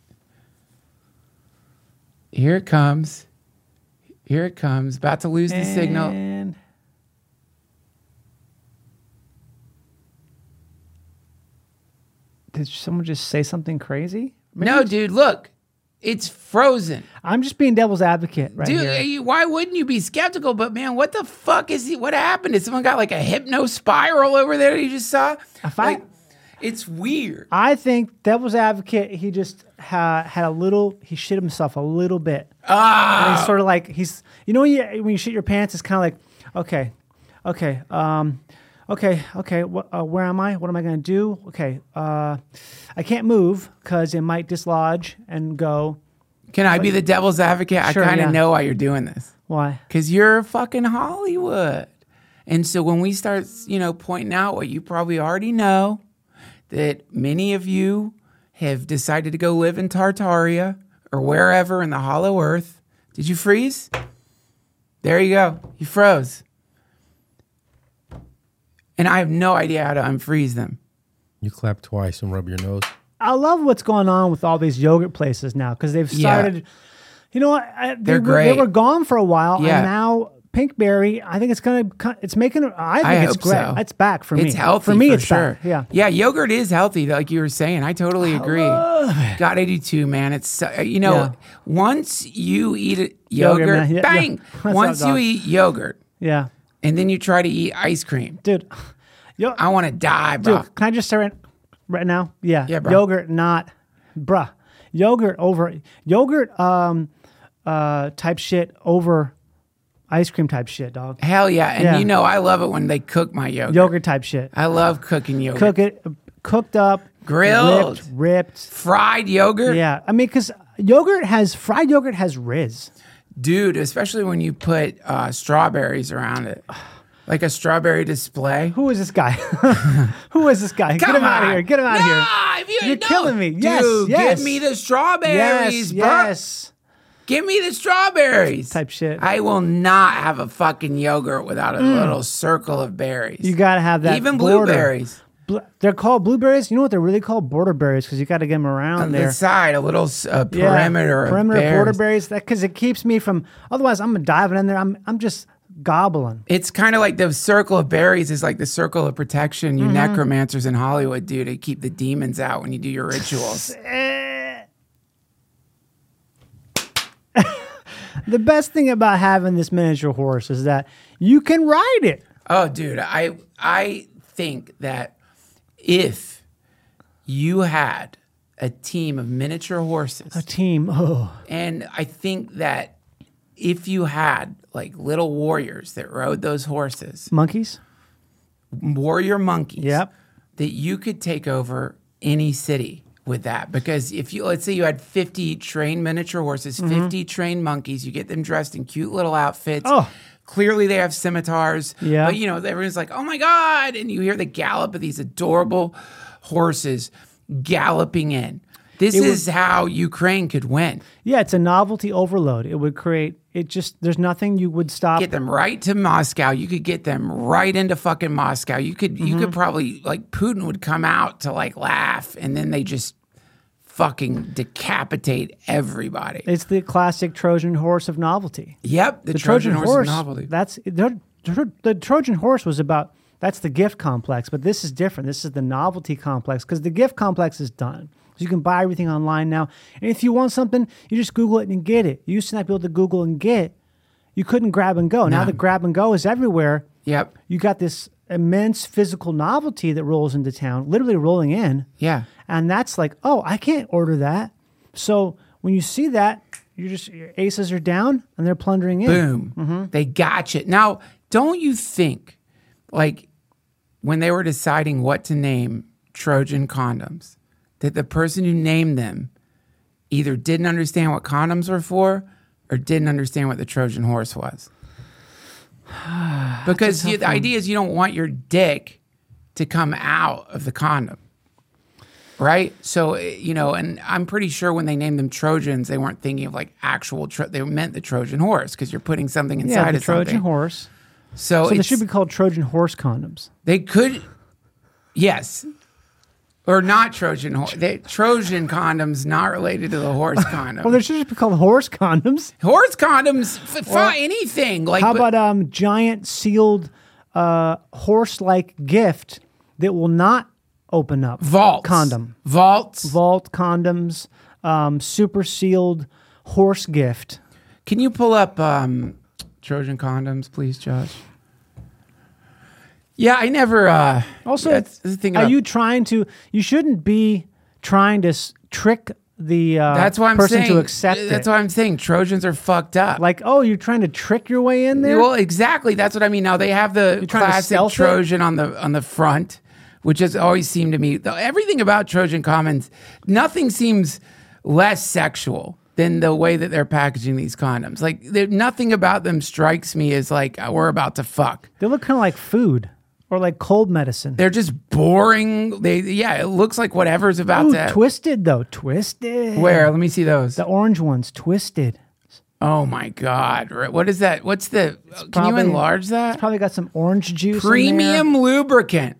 Here it comes. Here it comes. About to lose the signal. And did someone just say something crazy? No, dude, look. It's frozen. I'm just being devil's advocate right Dude, here. you- why wouldn't you be skeptical? But man, what the fuck is he? What happened? Did someone got like a hypno spiral over there that you just saw? If I- Like, It's weird. I think devil's advocate. He just ha- had a little. He shit himself a little bit. Ah. And he's sort of like he's. You know when you when you shit your pants, it's kind of like, okay, okay, um, okay, okay. Wh- uh, where am I? What am I going to do? Okay, uh, I can't move because it might dislodge and go. Can I be the devil's advocate? Sure, I kind of yeah. know why you're doing this. Why? Because you're fucking Hollywood. And so when we start, you know, pointing out what you probably already know, that many of you have decided to go live in Tartaria or wherever in the hollow earth. Did you freeze? There you go. You froze. And I have no idea how to unfreeze them. You clap twice and rub your nose. I love what's going on with all these yogurt places now because they've started. Yeah. You know what? I, they, They're were, great. they were gone for a while, Yeah. and now Pinkberry. I think it's gonna. It's making. I think I it's hope great. so. It's back for me. It's healthy for me. for it's sure. back. Yeah. Yeah, yogurt is healthy, like you were saying. I totally agree. God eighty-two, man. It's so- you know, Yeah. once you eat it, Yogurt, yogurt, man. Yeah, bang. yeah. That's Once how you dog- eat yogurt Yeah, and then you try to eat ice cream, dude. Yo, I want to die, bro. dude, can I just say right, right now? Yeah. Yeah, bro. Yogurt, not, bruh. Yogurt over yogurt. Um, uh, type shit over ice cream type shit, dog. Hell yeah. And Yeah. you know, I love it when they cook my yogurt. Yogurt type shit. I love cooking yogurt. Cook it, cooked up, Grilled. ripped, ripped. Fried yogurt. Yeah, I mean, because yogurt has fried yogurt has rizz. Dude, especially when you put uh, strawberries around it. Like a strawberry display. Who is this guy? Who is this guy? Come Get him out of on. here! Get him out No, of here! if you- You're no. killing me. Yes, Dude, yes. give me the strawberries, Yes, bro. yes. Give me the strawberries. Type shit. I will not have a fucking yogurt without a little circle of berries. You gotta have that. Even border. blueberries. Bl- they're called blueberries. You know what they're really called? Border berries, because you got to get them around On there. the side, a little uh, Yeah, perimeter of perimeter berries. border berries. That because it keeps me from. Otherwise, I'm diving in there. I'm I'm just gobbling. It's kind of like the circle of berries is like the circle of protection you Mm-hmm. necromancers in Hollywood do to keep the demons out when you do your rituals. The best thing about having this miniature horse is that you can ride it. Oh, dude, I I think that if you had a team of miniature horses, A team. Oh, and I think that if you had like little warriors that rode those horses, monkeys. warrior monkeys, Yep. that you could take over any city with that. Because if you, let's say you had fifty trained miniature horses, fifty trained monkeys, you get them dressed in cute little outfits. Oh. Clearly they have scimitars. Yeah. But you know, everyone's like, oh my God. And you hear the gallop of these adorable horses galloping in. This It is how Ukraine could win. Yeah, it's a novelty overload. It would create. It just. There's nothing you would stop. Get them right to Moscow. You could get them right into fucking Moscow. You could you Mm-hmm. could probably like Putin would come out to like laugh and then they just fucking decapitate everybody. It's the classic Trojan horse of novelty. Yep, the, The Trojan, horse, is novelty. That's the, the Trojan horse was about. That's the gift complex, but this is different. This is the novelty complex because the gift complex is done. So you can buy everything online now, and if you want something, you just Google it and get it. You used to not be able to Google and get. You couldn't grab and go. Now No. the grab and go is everywhere. Yep. You got this immense physical novelty that rolls into town, literally rolling in. Yeah. And that's like, oh, I can't order that. So when you see that, you just your aces are down and they're plundering in. Boom. Mm-hmm. They got you. Now, don't you think, like, when they were deciding what to name Trojan condoms, that the person who named them either didn't understand what condoms were for or didn't understand what the Trojan horse was? Because you, the idea is you don't want your dick to come out of the condom. Right? So, eh, you know, and I'm pretty sure when they named them Trojans, they weren't thinking of like actual, tro- they meant the Trojan horse because you're putting something inside Yeah, the of Trojan something. horse. So, So they it's- should be called Trojan horse condoms. they could, yes, or not Trojan horse. They, Trojan condoms not related to the horse condom. Well, they should just be called horse condoms. horse condoms f- for anything. Like, How but- about um giant sealed uh horse-like gift that will not open up? vaults? condom. Vaults. Vault condoms, um, super sealed horse gift. Can you pull up um, Trojan condoms, please, Josh? Yeah, I never. Uh, Also, that's the thing are about- you trying to? You shouldn't be trying to s- trick the uh, That's why I'm person saying. to accept That's it. why I'm saying Trojans are fucked up. Like, oh, you're trying to trick your way in there. Well, exactly. That's what I mean. Now they have the You're trying to classic stealth it? Trojan on the on the front, which has always seemed to me. Everything about Trojan condoms, nothing seems less sexual than the way that they're packaging these condoms. Like, there- nothing about them strikes me as like uh, we're about to fuck. They look kind of like food or like cold medicine. They're just boring. They yeah, it looks like whatever's about Ooh, to. twisted though, twisted. Where? Let me see those. The orange ones, twisted. Oh my God! Right. What is that? What's the? Can you probably- enlarge that? It's probably got some orange juice. in Premium there. lubricant.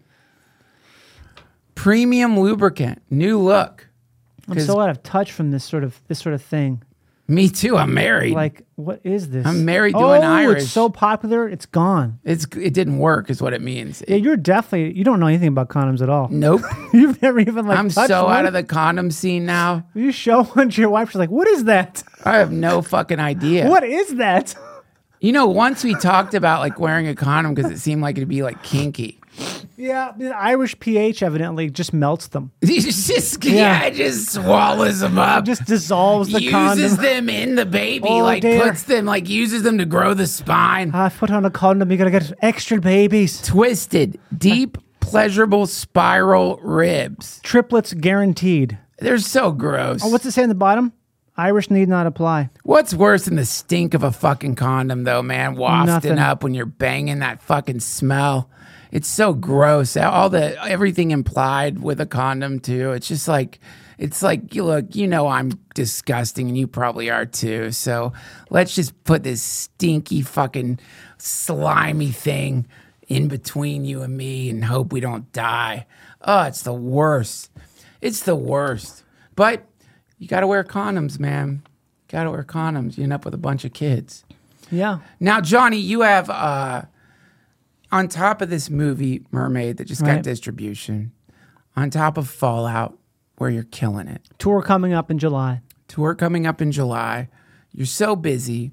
Premium lubricant. New look. I'm 'Cause so out of touch from this sort of this sort of thing. Me too. I'm married. Like, what is this? I'm married to oh, an Irish. It's so popular, it's gone. it's it didn't work, is what it means. Yeah, you're definitely you don't know anything about condoms at all. Nope. You've never even like I'm touched so one? out of the condom scene now. You show one to your wife, she's like, "What is that? I have no fucking idea. What is that?" You know, once we talked about like wearing a condom because it seemed like it'd be like kinky. Yeah, the Irish pH evidently just melts them. It's just Yeah. yeah, it just swallows them up. It just dissolves the uses condom. them in the baby, Oh, like dear. puts them, like uses them to grow the spine. I put on a condom, you're gonna get extra babies. Twisted, deep, pleasurable spiral ribs. Triplets guaranteed. They're so gross. Oh, what's it say on the bottom? Irish need not apply. What's worse than the stink of a fucking condom, though, man? Wafting Nothing. up when you're banging that fucking smell. It's so gross. All the everything implied with a condom too. It's just like, it's like, you look, you know, I'm disgusting, and you probably are too. So let's just put this stinky fucking slimy thing in between you and me, and hope we don't die. Oh, it's the worst. It's the worst. But you got to wear condoms, man. Got to wear condoms. You end up with a bunch of kids. Yeah. Now, Johnny, you have, uh, on top of this movie, Mermaid, that just got Right. distribution, on top of Fallout, where you're killing it, Tour coming up in July. tour coming up in July, you're so busy,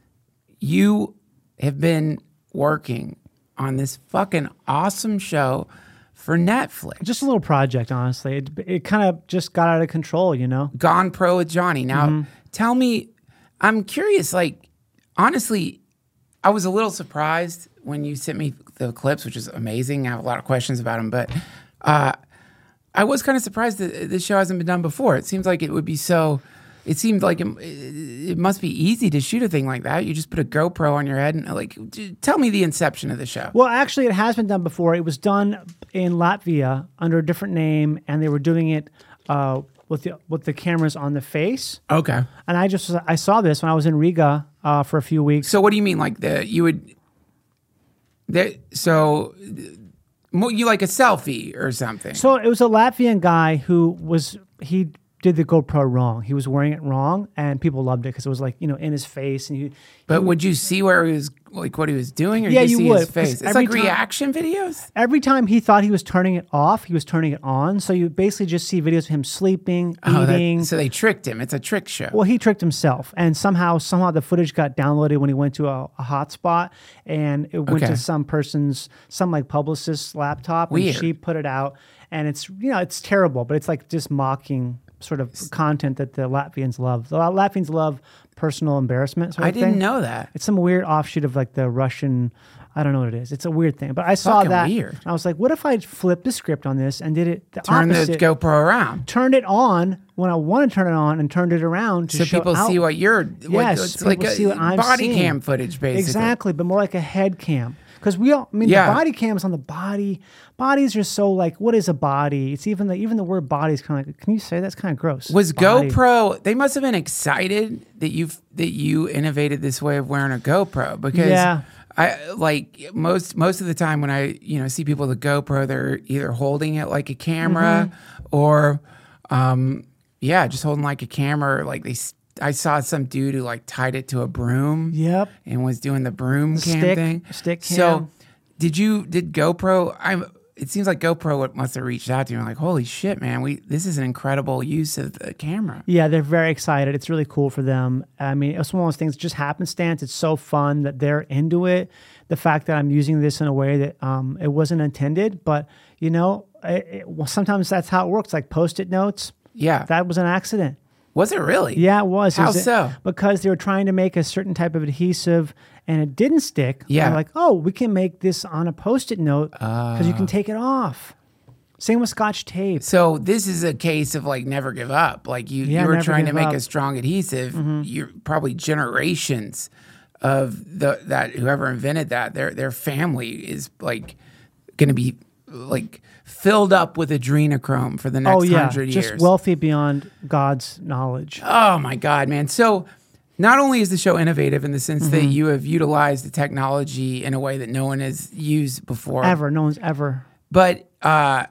you have been working on this fucking awesome show for Netflix. Just a little project, honestly. It, it kind of just got out of control, you know? Gone Pro with Johnny. Now, Mm-hmm. tell me, I'm curious, like, honestly, I was a little surprised when you sent me the clips, which is amazing. I have a lot of questions about them, but uh, I was kind of surprised that this show hasn't been done before. It seems like it would be so, it seemed like it, it must be easy to shoot a thing like that. You just put a GoPro on your head and, like, j- tell me the inception of the show. Well, actually, it has been done before. It was done in Latvia under a different name, and they were doing it uh, with the with the cameras on the face. Okay. And I just I saw this when I was in Riga uh, for a few weeks. So what do you mean, like, the you would, the, so mo- you like a selfie or something? So it was a Latvian guy who was he did the GoPro wrong. He was wearing it wrong, and people loved it because it was like you know in his face, and he, But would you see where he was, like what he was doing, or Yeah, you you see would, his 'cause face? It's every like time- reaction videos. every time he thought he was turning it off, he was turning it on. So you basically just see videos of him sleeping, Oh, that- eating. so they tricked him. It's a trick show. Well, he tricked himself, and somehow, somehow the footage got downloaded when he went to a, a hotspot, and it went Okay. to some person's, some like publicist's laptop, Weird. and she put it out, and it's you know it's terrible, but it's like just mocking sort of content that the Latvians love. The Latvians love personal embarrassment. Sort I of didn't thing. know that. It's some weird offshoot of like the Russian. I don't know what it is. It's a weird thing, but I saw Fucking that. weird. And I was like, what if I flipped the script on this and did it the Turn opposite? the GoPro around Turned it on when I want to turn it on, and turned it around to so show people out- see what you're. What, Yes, it's people like a see what I'm body seeing. cam footage, basically. Exactly, but more like a head cam. Because we all, I mean, Yeah. the body cam is on the body. Bodies are so like, what is a body? It's even the even the word body is kind of like, can you say that's kind of gross? Was Body. GoPro? They must have been excited that you that you innovated this way of wearing a GoPro because Yeah. I like most most of the time when I you know see people with a GoPro, they're either holding it like a camera Mm-hmm. or um, yeah, just holding like a camera. Or like they, s- I saw some dude who like tied it to a broom. Yep. and was doing the broom The cam stick- thing. stick So cam. did you did GoPro? I'm. It seems like GoPro must have reached out to you and like, holy shit, man, we this is an incredible use of the camera. Yeah, they're very excited. It's really cool for them. I mean, it's one of those things, just happenstance. It's so fun that they're into it. the fact that I'm using this in a way that um, it wasn't intended, but you know, it, it, well, sometimes that's how it works. Like Post-it notes. Yeah. That was an accident. Was it really? Yeah, it was. How it was so? Because they were trying to make a certain type of adhesive and it didn't stick. Yeah. They're like, oh, we can make this on a Post-it note because you can take it off. Same with Scotch tape. So this is a case of like never give up. Like you, Yeah, you were never trying to give make up. a strong adhesive. You're probably generations of the that whoever invented that, their their family is like going to be like filled up with adrenochrome for the next Oh, yeah. hundred years. Just wealthy beyond God's knowledge. Oh my God, man. So not only is the show innovative in the sense that Mm-hmm. you have utilized the technology in a way that no one has used before, Ever. No one's ever. but uh,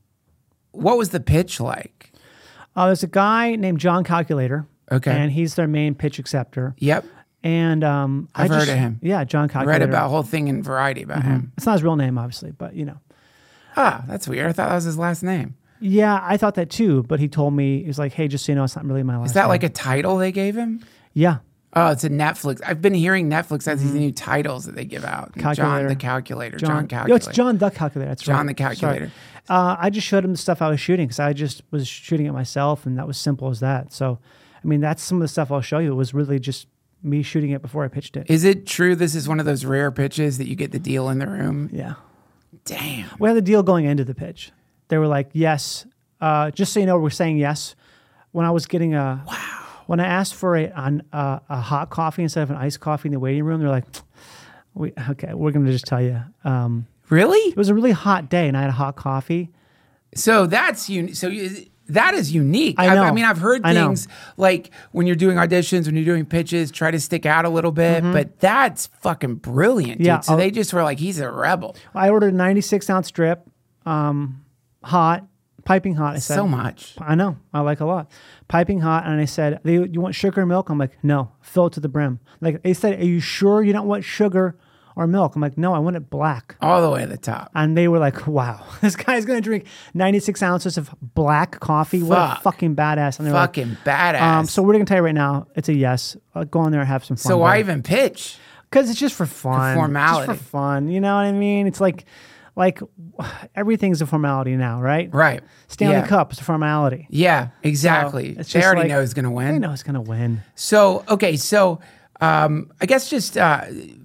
what was the pitch like? Uh, there's a guy named John Calculator. Okay. And he's their main pitch acceptor. Yep. And um, I've I heard just, of him. Yeah, John I Calculator. read about a whole thing in Variety about him. It's not his real name, obviously, but you know. Ah, that's weird. I thought that was his last name. Yeah, I thought that too, but he told me, he's like, hey, just so you know, it's not really my last Is that name. like a title they gave him? Yeah. Oh, it's a Netflix. I've been hearing Netflix has these new titles that they give out. John Calculator. the Calculator. John, John, Calculator. Yo, it's John the Calculator. That's John right. the Calculator. Sorry. Uh, I just showed him the stuff I was shooting because I just was shooting it myself, and that was simple as that. So, I mean, that's some of the stuff I'll show you. It was really just me shooting it before I pitched it. Is it true this is one of those rare pitches that you get the deal in the room? Yeah. Damn. We had the deal going into the pitch. They were like, yes. Uh, just so you know, we're saying yes. When I was getting a... Wow. When I asked for a, an, uh, a hot coffee instead of an iced coffee in the waiting room, they're like, we, okay, we're going to just tell you. Um, Really? it was a really hot day, and I had a hot coffee. So that's un- so you, that is unique. I I've- know. I mean, I've heard I know. things like when you're doing auditions, when you're doing pitches, try to stick out a little bit, but that's fucking brilliant, dude. Yeah, So I'll- they just were like, he's a rebel. I ordered a ninety-six ounce drip, um, hot, piping hot. I said, So much. I know, I like a lot. Piping hot, and I said, "Do you, you want sugar or milk?" I'm like, no, fill it to the brim. Like they said, are you sure you don't want sugar or milk? I'm like, no, I want it black. All the way to the top. And they were like, wow, this guy's going to drink ninety-six ounces of black coffee. What a Fuck. fucking badass. And they were like, Fucking badass. um, so we're going to tell you right now, it's a yes. Uh, go in there and have some fun. so why even pitch? Because it's just for fun. formality. Just for fun. You know what I mean? It's like, like everything's a formality now, right? Right. Stanley yeah. Cup is a formality. Yeah, exactly. So it's they just already like- know who's going to win. They know who's going to win. So, okay, so um, I guess just uh,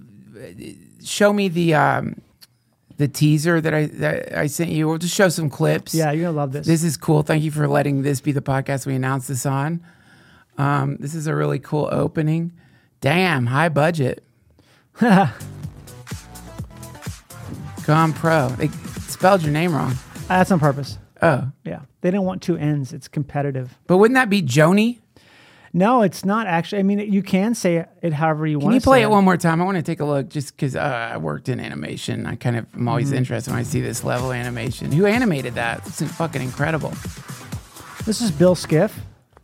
show me the um, the teaser that I that I sent you. We'll just show some clips. Yeah, you're going to love this. This is cool. Thank you for letting this be the podcast we announced this on. Um, this is a really cool opening. Damn, high budget. Gone Pro. They spelled your name wrong. That's on purpose. Oh, Yeah. They didn't want two N's. It's competitive. but wouldn't that be Joni? No, it's not actually. I mean, you can say it however you Can want you to play say it one more time? I want to take a look just because uh, I worked in animation. I kind of am always Mm-hmm. interested when I see this level of animation. Who animated that? It's fucking incredible. This is Bill Skiff.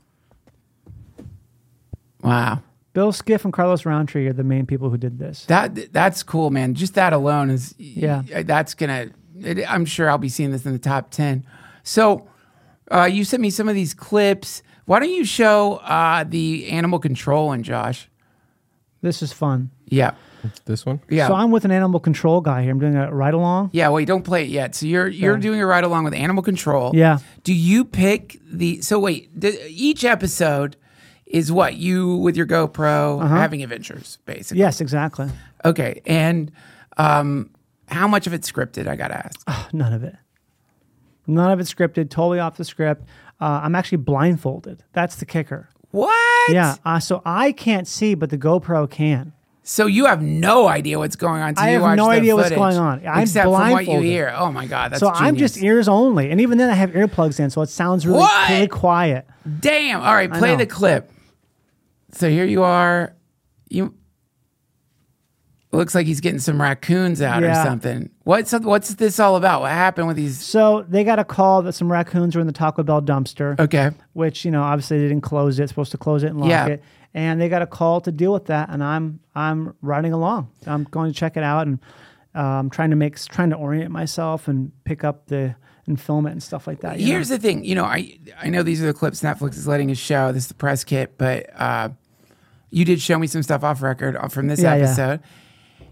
Wow. Bill Skiff and Carlos Roundtree are the main people who did this. That that's cool, man. Just that alone is Yeah. That's gonna. It, I'm sure I'll be seeing this in the top ten. So, uh, you sent me some of these clips. Why don't you show uh, the animal control one, Josh? This is fun. Yeah, This one? yeah, So I'm with an animal control guy here. I'm doing a ride along. yeah. Wait, don't play it yet. So you're you're Yeah. doing a ride along with animal control. Yeah. Do you pick the? So wait, d- each episode is what you with your GoPro having adventures, basically. Yes, exactly. Okay, and um, how much of it's scripted? I gotta ask. None of it. None of it scripted. Totally off the script. Uh, I'm actually blindfolded. That's the kicker. What? Yeah. Uh, so I can't see, but the GoPro can. So you have no idea what's going on. Till I you have watch no the idea what's footage, going on. I'm except from what you blindfolded. hear. Oh my god, that's so I'm genius. just ears only, and even then I have earplugs in, so it sounds really, What? really quiet. Damn. All right, I play know. the clip. So here you are. You. It looks like he's getting some raccoons out Yeah. or something. What's what's this all about? What happened with these? So they got a call that some raccoons were in the Taco Bell dumpster, Okay. which you know obviously they didn't close it. Supposed to close it and lock Yeah. it, and they got a call to deal with that. And I'm I'm riding along. I'm going to check it out and um, trying to make trying to orient myself and pick up the and film it and stuff like that. you know? Here's the thing. You know, I I know these are the clips Netflix is letting us show. This is the press kit, but uh, you did show me some stuff off record uh, from this Yeah, yeah. episode.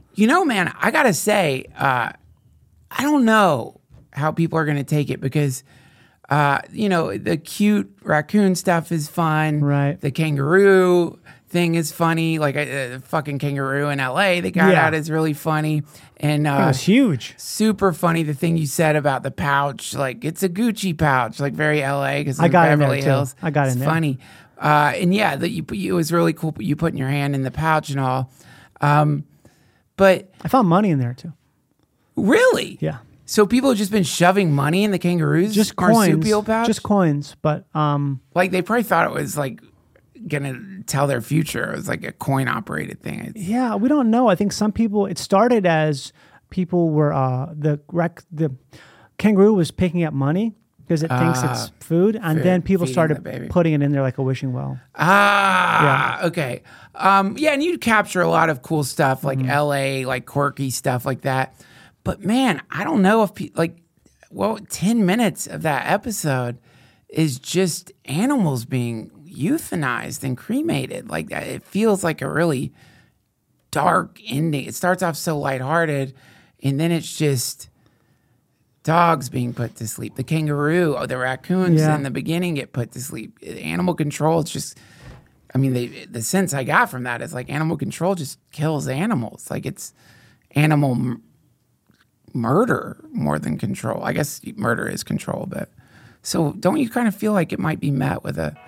You know, man, I gotta say, uh, I don't know how people are gonna take it because, uh, you know, the cute raccoon stuff is fun. Right. The kangaroo thing is funny. Like a, a fucking kangaroo in L A, they got Yeah. out is really funny. And That uh, was huge. super funny. The thing you said about the pouch, like it's a Gucci pouch, like very L A because I got in there, Beverly too. Hills. I got in it's there. funny. Uh, and yeah, that you, put- it was really cool. You putting your hand in the pouch and all. Um, but I found money in there too. really, Yeah. So people have just been shoving money in the kangaroos Just coins. marsupial pouch. Just coins. But um, like they probably thought it was like gonna tell their future. It was like a coin operated thing. It's, yeah, we don't know. I think some people, it started as people were, uh, the rec, the kangaroo was picking up money because it thinks it's food. And food, then people feeding started the baby. putting it in there like a wishing well. Ah, okay. Um, yeah, and you capture a lot of cool stuff like Mm-hmm. L A, like quirky stuff like that. But man, I don't know if pe- like, well, ten minutes of that episode is just animals being euthanized and cremated. Like it feels like a really dark ending. It starts off so lighthearted, and then it's just dogs being put to sleep. The kangaroo, or the raccoons Yeah. in the beginning get put to sleep. Animal control, it's just, I mean, they, the sense I got from that is like animal control just kills animals. Like it's animal m- murder more than control. I guess murder is control, but so don't you kind of feel like it might be met with a,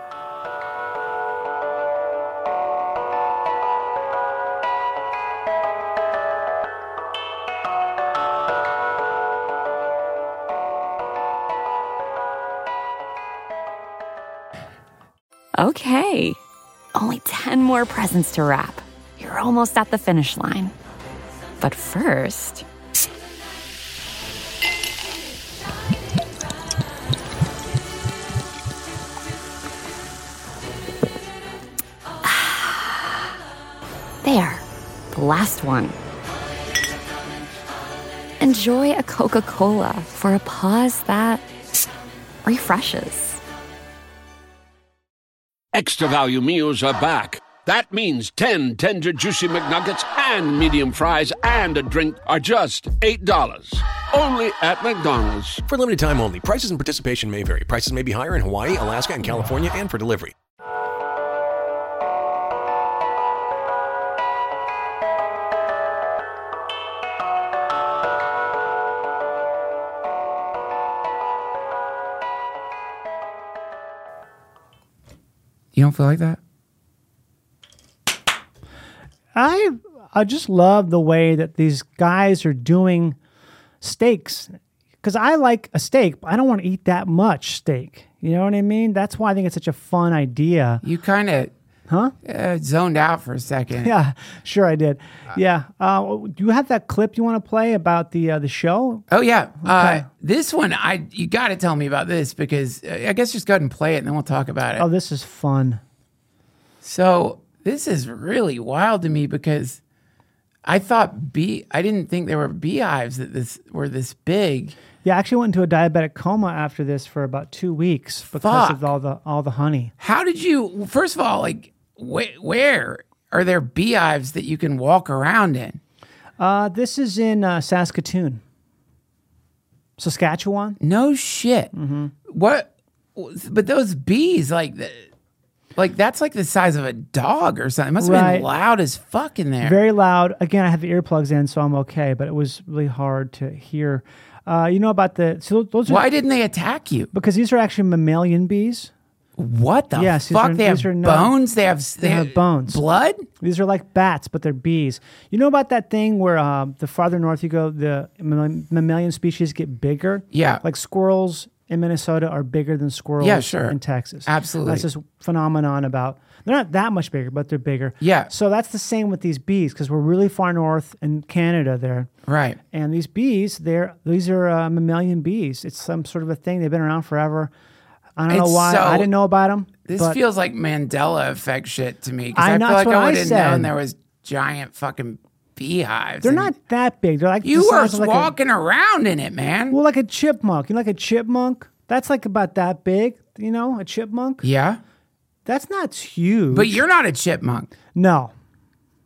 Okay, only ten more presents to wrap. You're almost at the finish line. But first, there, the last one. Enjoy a Coca-Cola for a pause that refreshes. Extra value meals are back. That means ten tender, juicy McNuggets and medium fries and a drink are just eight dollars. Only at McDonald's. For limited time only. Prices and participation may vary. Prices may be higher in Hawaii, Alaska, and California, and for delivery. you don't feel like that? I I just love the way that these guys are doing steaks because I like a steak, but I don't want to eat that much steak. You know what I mean? That's why I think it's such a fun idea. You kind of Huh? uh, zoned out for a second. Yeah, sure I did. Yeah. Uh, do you have that clip you want to play about the uh, the show? Oh yeah, uh, Okay. this one I you got to tell me about this because uh, I guess just go ahead and play it and then we'll talk about it. Oh, this is fun. So this is really wild to me because I thought bee I didn't think there were beehives that this were this big. Yeah, I actually went into a diabetic coma after this for about two weeks because Fuck. of all the all the honey. How did you? First of all, like wh- where are there beehives that you can walk around in? Uh, this is in uh, Saskatoon, Saskatchewan. No shit. Mm-hmm. What? But those bees, like, the, like that's like the size of a dog or something. It must have Right. been loud as fuck in there. Very loud. Again, I have the earplugs in, so I'm okay. But it was really hard to hear. Uh, you know about the so those are Why didn't they attack you? because these are actually mammalian bees. What the Yes, these fuck? are- they have these are not- bones. They have they, They have bones. Blood. These are like bats, but they're bees. You know about that thing where uh, the farther north you go, the mam- mammalian species get bigger? Yeah. Like squirrels in Minnesota are bigger than squirrels Yeah, sure. in Texas. Absolutely. That's this phenomenon about, they're not that much bigger, but they're bigger. Yeah. So that's the same with these bees because we're really far north in Canada there. Right. And these bees, they're these are uh, mammalian bees. It's some sort of a thing. They've been around forever. I don't know It's why. so- I didn't know about them. This but feels like Mandela effect shit to me because I I, know, feel that's like what I I would have said. known there was giant fucking beehives. they're and not that big. They're like You the were size of like a- walking around in it, man. Well, like a chipmunk. You know, like a chipmunk? That's like about that big, you know, a chipmunk. Yeah, That's not huge. but you're not a chipmunk. No.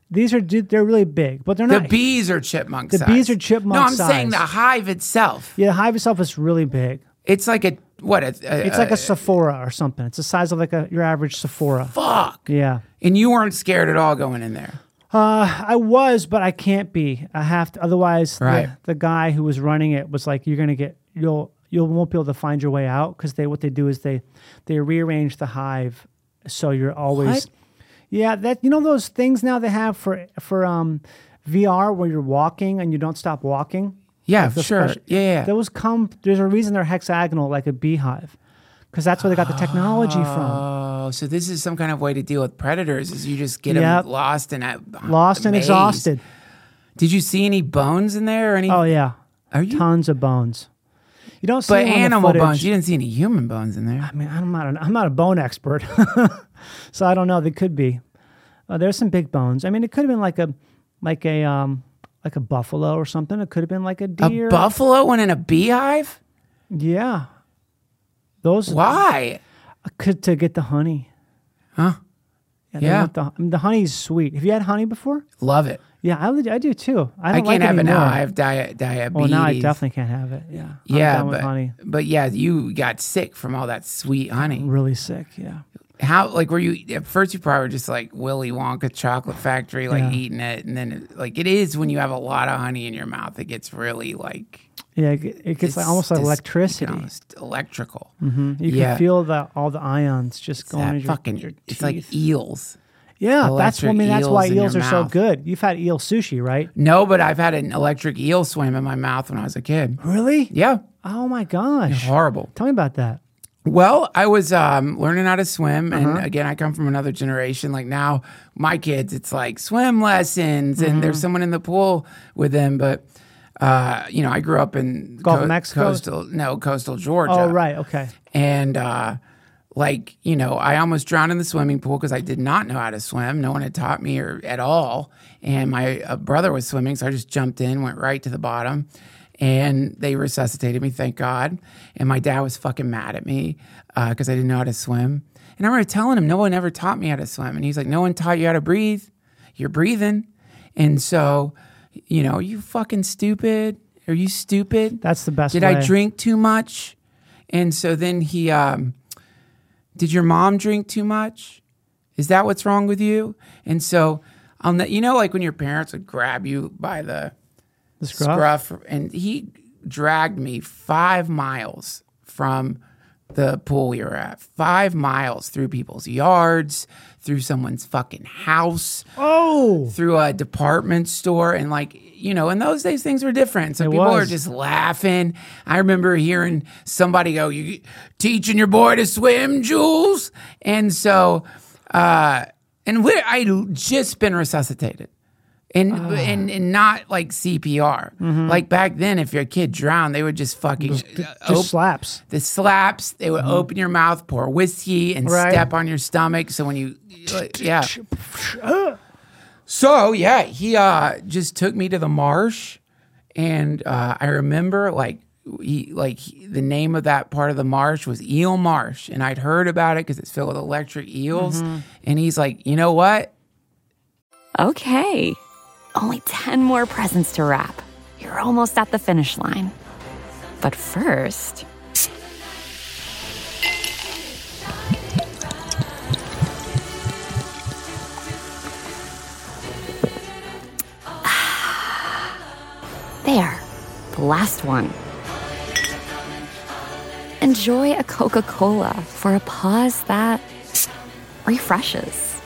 These are they're really big, but they're The not. bees are chipmunk The size. bees are chipmunk No, I'm size. saying the hive itself. Yeah, the hive itself is really big. It's like a what? A, a, It's like a Sephora or something. It's the size of like a your average Sephora. fuck. Yeah. And you weren't scared at all going in there. Uh, I was, but I can't be. I have to. Otherwise, Right. the, the guy who was running it was like, "You're gonna get you'll you won't be able to find your way out," because they what they do is they they rearrange the hive so you're always. What? Yeah, that you know those things now they have for for um V R where you're walking and you don't stop walking. Yeah, Like the sure. special- Yeah, yeah. Those come. There's a reason they're hexagonal like a beehive, because that's where they got the technology from. Oh, so this is some kind of way to deal with predators? Is you just get Yep. them lost in a Lost and maze. exhausted. Did you see any bones in there or any? Oh yeah, Are you? tons of bones. You don't see But them on the animal footage. bones. You didn't see any human bones in there. I mean, I'm not. An, I'm not a bone expert, so I don't know. They could be. Uh, there's some big bones. I mean, it could have been like a, like a, um, like a buffalo or something. It could have been like a deer. A buffalo went in a beehive? Yeah. Those. Why? Could to get the honey. Huh? Yeah. they Yeah. want The, I mean, the honey's sweet. Have you had honey before? Love it. Yeah, I, I do too. I I, don't can't like have it it now. anymore. I have di- diabetes. Well, now I definitely can't have it. Yeah. I'm Yeah, done with but, honey. but yeah, you got sick from all that sweet honey. Really sick. Yeah. How like were you at first? You probably were just like Willy Wonka chocolate factory, like Yeah. eating it, and then it, like it is when you have a lot of honey in your mouth, it gets really like Yeah. It, it gets it's like almost like dis- electricity. almost electrical. Mhm. You Yeah. can feel the all the ions just going That into your, fucking your it's like teeth. eels. Yeah, that's what I electric mean. That's why eels in eels are your so mouth. good. You've had eel sushi, right? No, but I've had an electric eel swim in my mouth when I was a kid. Really? Yeah, Oh my gosh! horrible. Tell me about that. Well, I was um, learning how to swim, and Uh-huh. again, I come from another generation. Like now, my kids, it's like swim lessons, and Mm-hmm. there's someone in the pool with them. But uh, you know, I grew up in Gulf of Mexico? coastal, no, coastal Georgia. Oh right, okay. And uh, like you know, I almost drowned in the swimming pool because I did not know how to swim. No one had taught me or at all. And my uh, brother was swimming, so I just jumped in, went right to the bottom. And they resuscitated me, thank God. And my dad was fucking mad at me because I didn't know how to swim. And I remember telling him, no one ever taught me how to swim. And he's like, no one taught you how to breathe. You're breathing. And so, you know, are you fucking stupid? Are you stupid? That's the best Did way. I drink too much? And so then he, um, did your mom drink too much? Is that what's wrong with you? And so, I'll, ne- you know, like when your parents would grab you by the The scruff? scruff, and he dragged me five miles from the pool we were at, five miles through people's yards, through someone's fucking house, Oh, through a department store. And like, you know, in those days, things were different. So It people was. were just laughing. I remember hearing somebody go, you teaching your boy to swim, Jules? And so, uh, and we I just been resuscitated. And, and and not like C P R. Like back then, if your kid drowned, they would just fucking just op- slaps. the slaps. They would open your mouth, pour whiskey, and Right. step on your stomach. So when you, yeah. So yeah, he uh, just took me to the marsh, and uh, I remember like he like he- the name of that part of the marsh was Eel Marsh, and I'd heard about it because it's filled with electric eels. And he's like, you know what? Okay. Only ten more presents to wrap. You're almost at the finish line. But first, there, the last one. Enjoy a Coca-Cola for a pause that refreshes.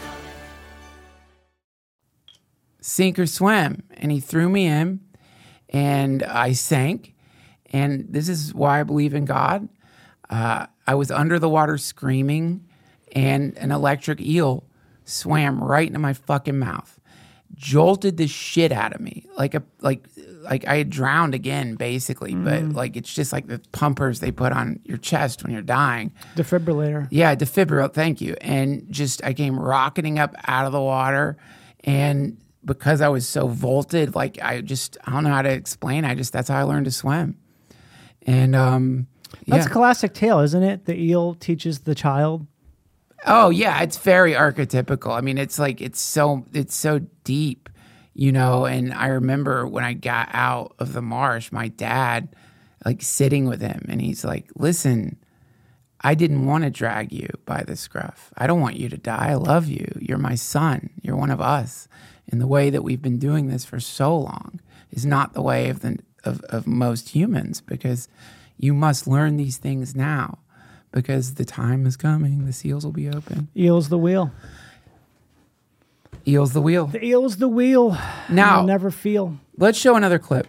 Sink or swim. And he threw me in, and I sank. And this is why I believe in God. Uh, I was under the water screaming, and an electric eel swam right into my fucking mouth, jolted the shit out of me, like a like like I had drowned again, basically. But like it's just like the pumpers they put on your chest when you're dying. Defibrillator. Yeah, defibrillator. Thank you. And just I came rocketing up out of the water, and because I was so vaulted, like I just I don't know how to explain. I just that's how I learned to swim. And um, That's yeah. a classic tale, isn't it? The eel teaches the child. Oh yeah, it's very archetypical. I mean, it's like it's so it's so deep, you know. And I remember when I got out of the marsh, my dad, like sitting with him, and he's like, "Listen, I didn't want to drag you by the scruff. I don't want you to die. I love you. You're my son. You're one of us. And the way that we've been doing this for so long is not the way of the of, of most humans, because you must learn these things now, because the time is coming. The seals will be open. Eel's the wheel. Eel's the wheel. The eel's the wheel. Now, You'll never feel. Let's show another clip.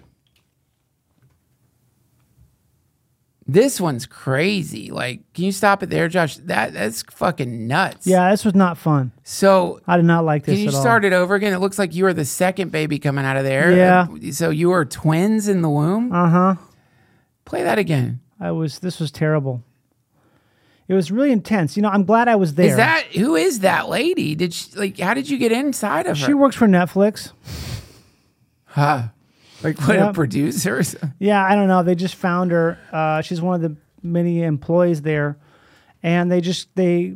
This one's crazy. Like, can you stop it there, Josh? That that's fucking nuts. Yeah, this was not fun. So I did not like this can you at all. start it over again? It looks like you were the second baby coming out of there. Yeah. So you were twins in the womb? Uh-huh. Play that again. I was. This was terrible. It was really intense. You know, I'm glad I was there. Is that who is that lady? Did she like? How did you get inside of her? She works for Netflix. Huh. Like what, Yep. a producer? or something? Yeah, I don't know. They just found her. Uh, she's one of the many employees there, and they just they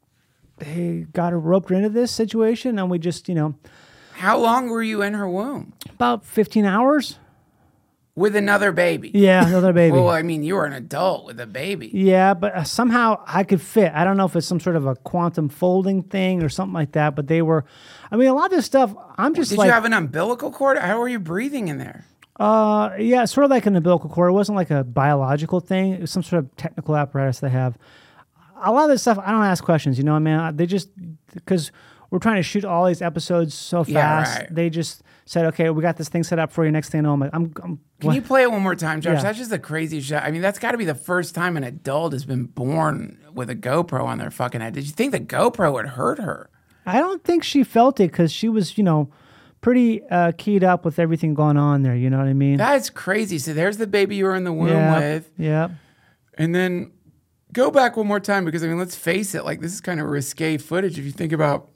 they got her roped into this situation, and we just you know How long were you in her womb about fifteen hours. with another baby? Yeah, another baby. Well, I mean, you were an adult with a baby. Yeah, but uh, somehow I could fit. I don't know if it's some sort of a quantum folding thing or something like that, but they were, I mean, a lot of this stuff, I'm just Did like, you have an umbilical cord? How were you breathing in there? uh, yeah, sort of like an umbilical cord. It wasn't like a biological thing. It was some sort of technical apparatus they have. A lot of this stuff, I don't ask questions, you know what I mean? They just, because we're trying to shoot all these episodes so fast, Yeah, right. they just said, okay, we got this thing set up for you. Next thing I know, I'm like, I'm, I'm Can what? you play it one more time, Josh? Yeah. That's just a crazy shot. I mean, that's got to be the first time an adult has been born with a GoPro on their fucking head. Did you think the GoPro would hurt her? I don't think she felt it because she was, you know, pretty uh, keyed up with everything going on there. You know what I mean? That's crazy. So there's the baby you were in the womb yeah, with. yeah. And then go back one more time, because, I mean, let's face it, like, this is kind of risque footage if you think about,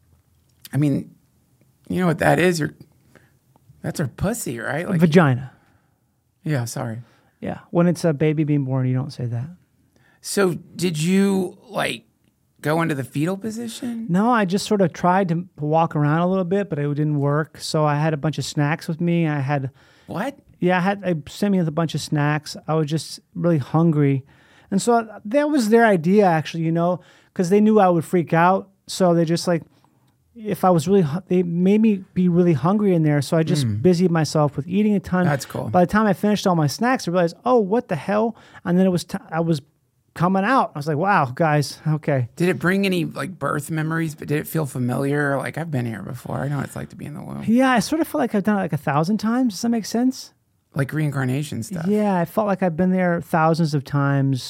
I mean, you know what that is? You're, that's her pussy, right? Like, Vagina. yeah, sorry. Yeah. When it's a baby being born, you don't say that. So did you, like, go into the fetal position? No, I just sort of tried to walk around a little bit, but it didn't work. So I had a bunch of snacks with me. I had, What? yeah, I had, I sent me with a bunch of snacks. I was just really hungry. And so that was their idea, actually, you know, because they knew I would freak out. So they just like, if I was really, hu- they made me be really hungry in there. So I just busied myself with eating a ton. That's cool. By the time I finished all my snacks, I realized, oh, what the hell? And then it was, t- I was coming out. I was like, wow, guys, okay. Did it bring any, like, birth memories? But did it feel familiar? Like, I've been here before. I know what it's like to be in the womb. Yeah, I sort of felt like I've done it like a thousand times. Does that make sense? Like reincarnation stuff. Yeah, I felt like I've been there thousands of times.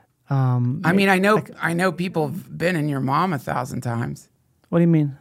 Um, I mean, I know, I know people have been in your mom a thousand times. what do you mean?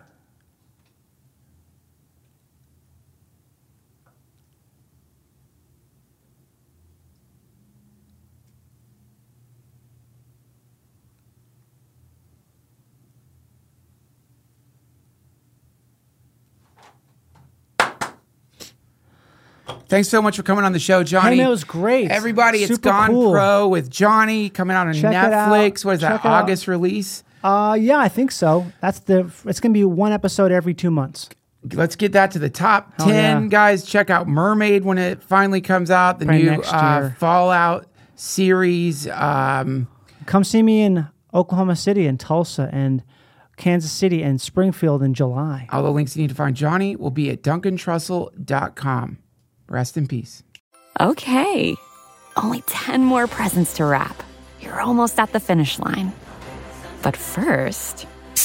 Thanks so much for coming on the show, Johnny. Hey, man, it was great. Everybody, it's Super Gone cool. Pro with Johnny coming out on Check it out. Netflix. What is Check that, it out. August release? Uh, yeah, I think so. That's the. It's gonna be one episode every two months. Let's get that to the top Hell ten, yeah. guys. Check out Mermaid when it finally comes out. The Probably new next uh, year. Fallout series. Um, Come see me in Oklahoma City and Tulsa and Kansas City and Springfield in July. all the links you need to find Johnny will be at duncan trussell dot com. Rest in peace. Okay. Only ten more presents to wrap. You're almost at the finish line. But first,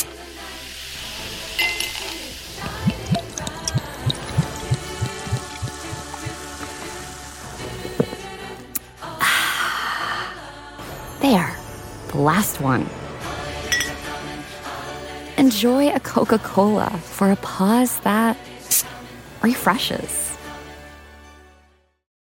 there, the last one. Enjoy a Coca-Cola for a pause that refreshes.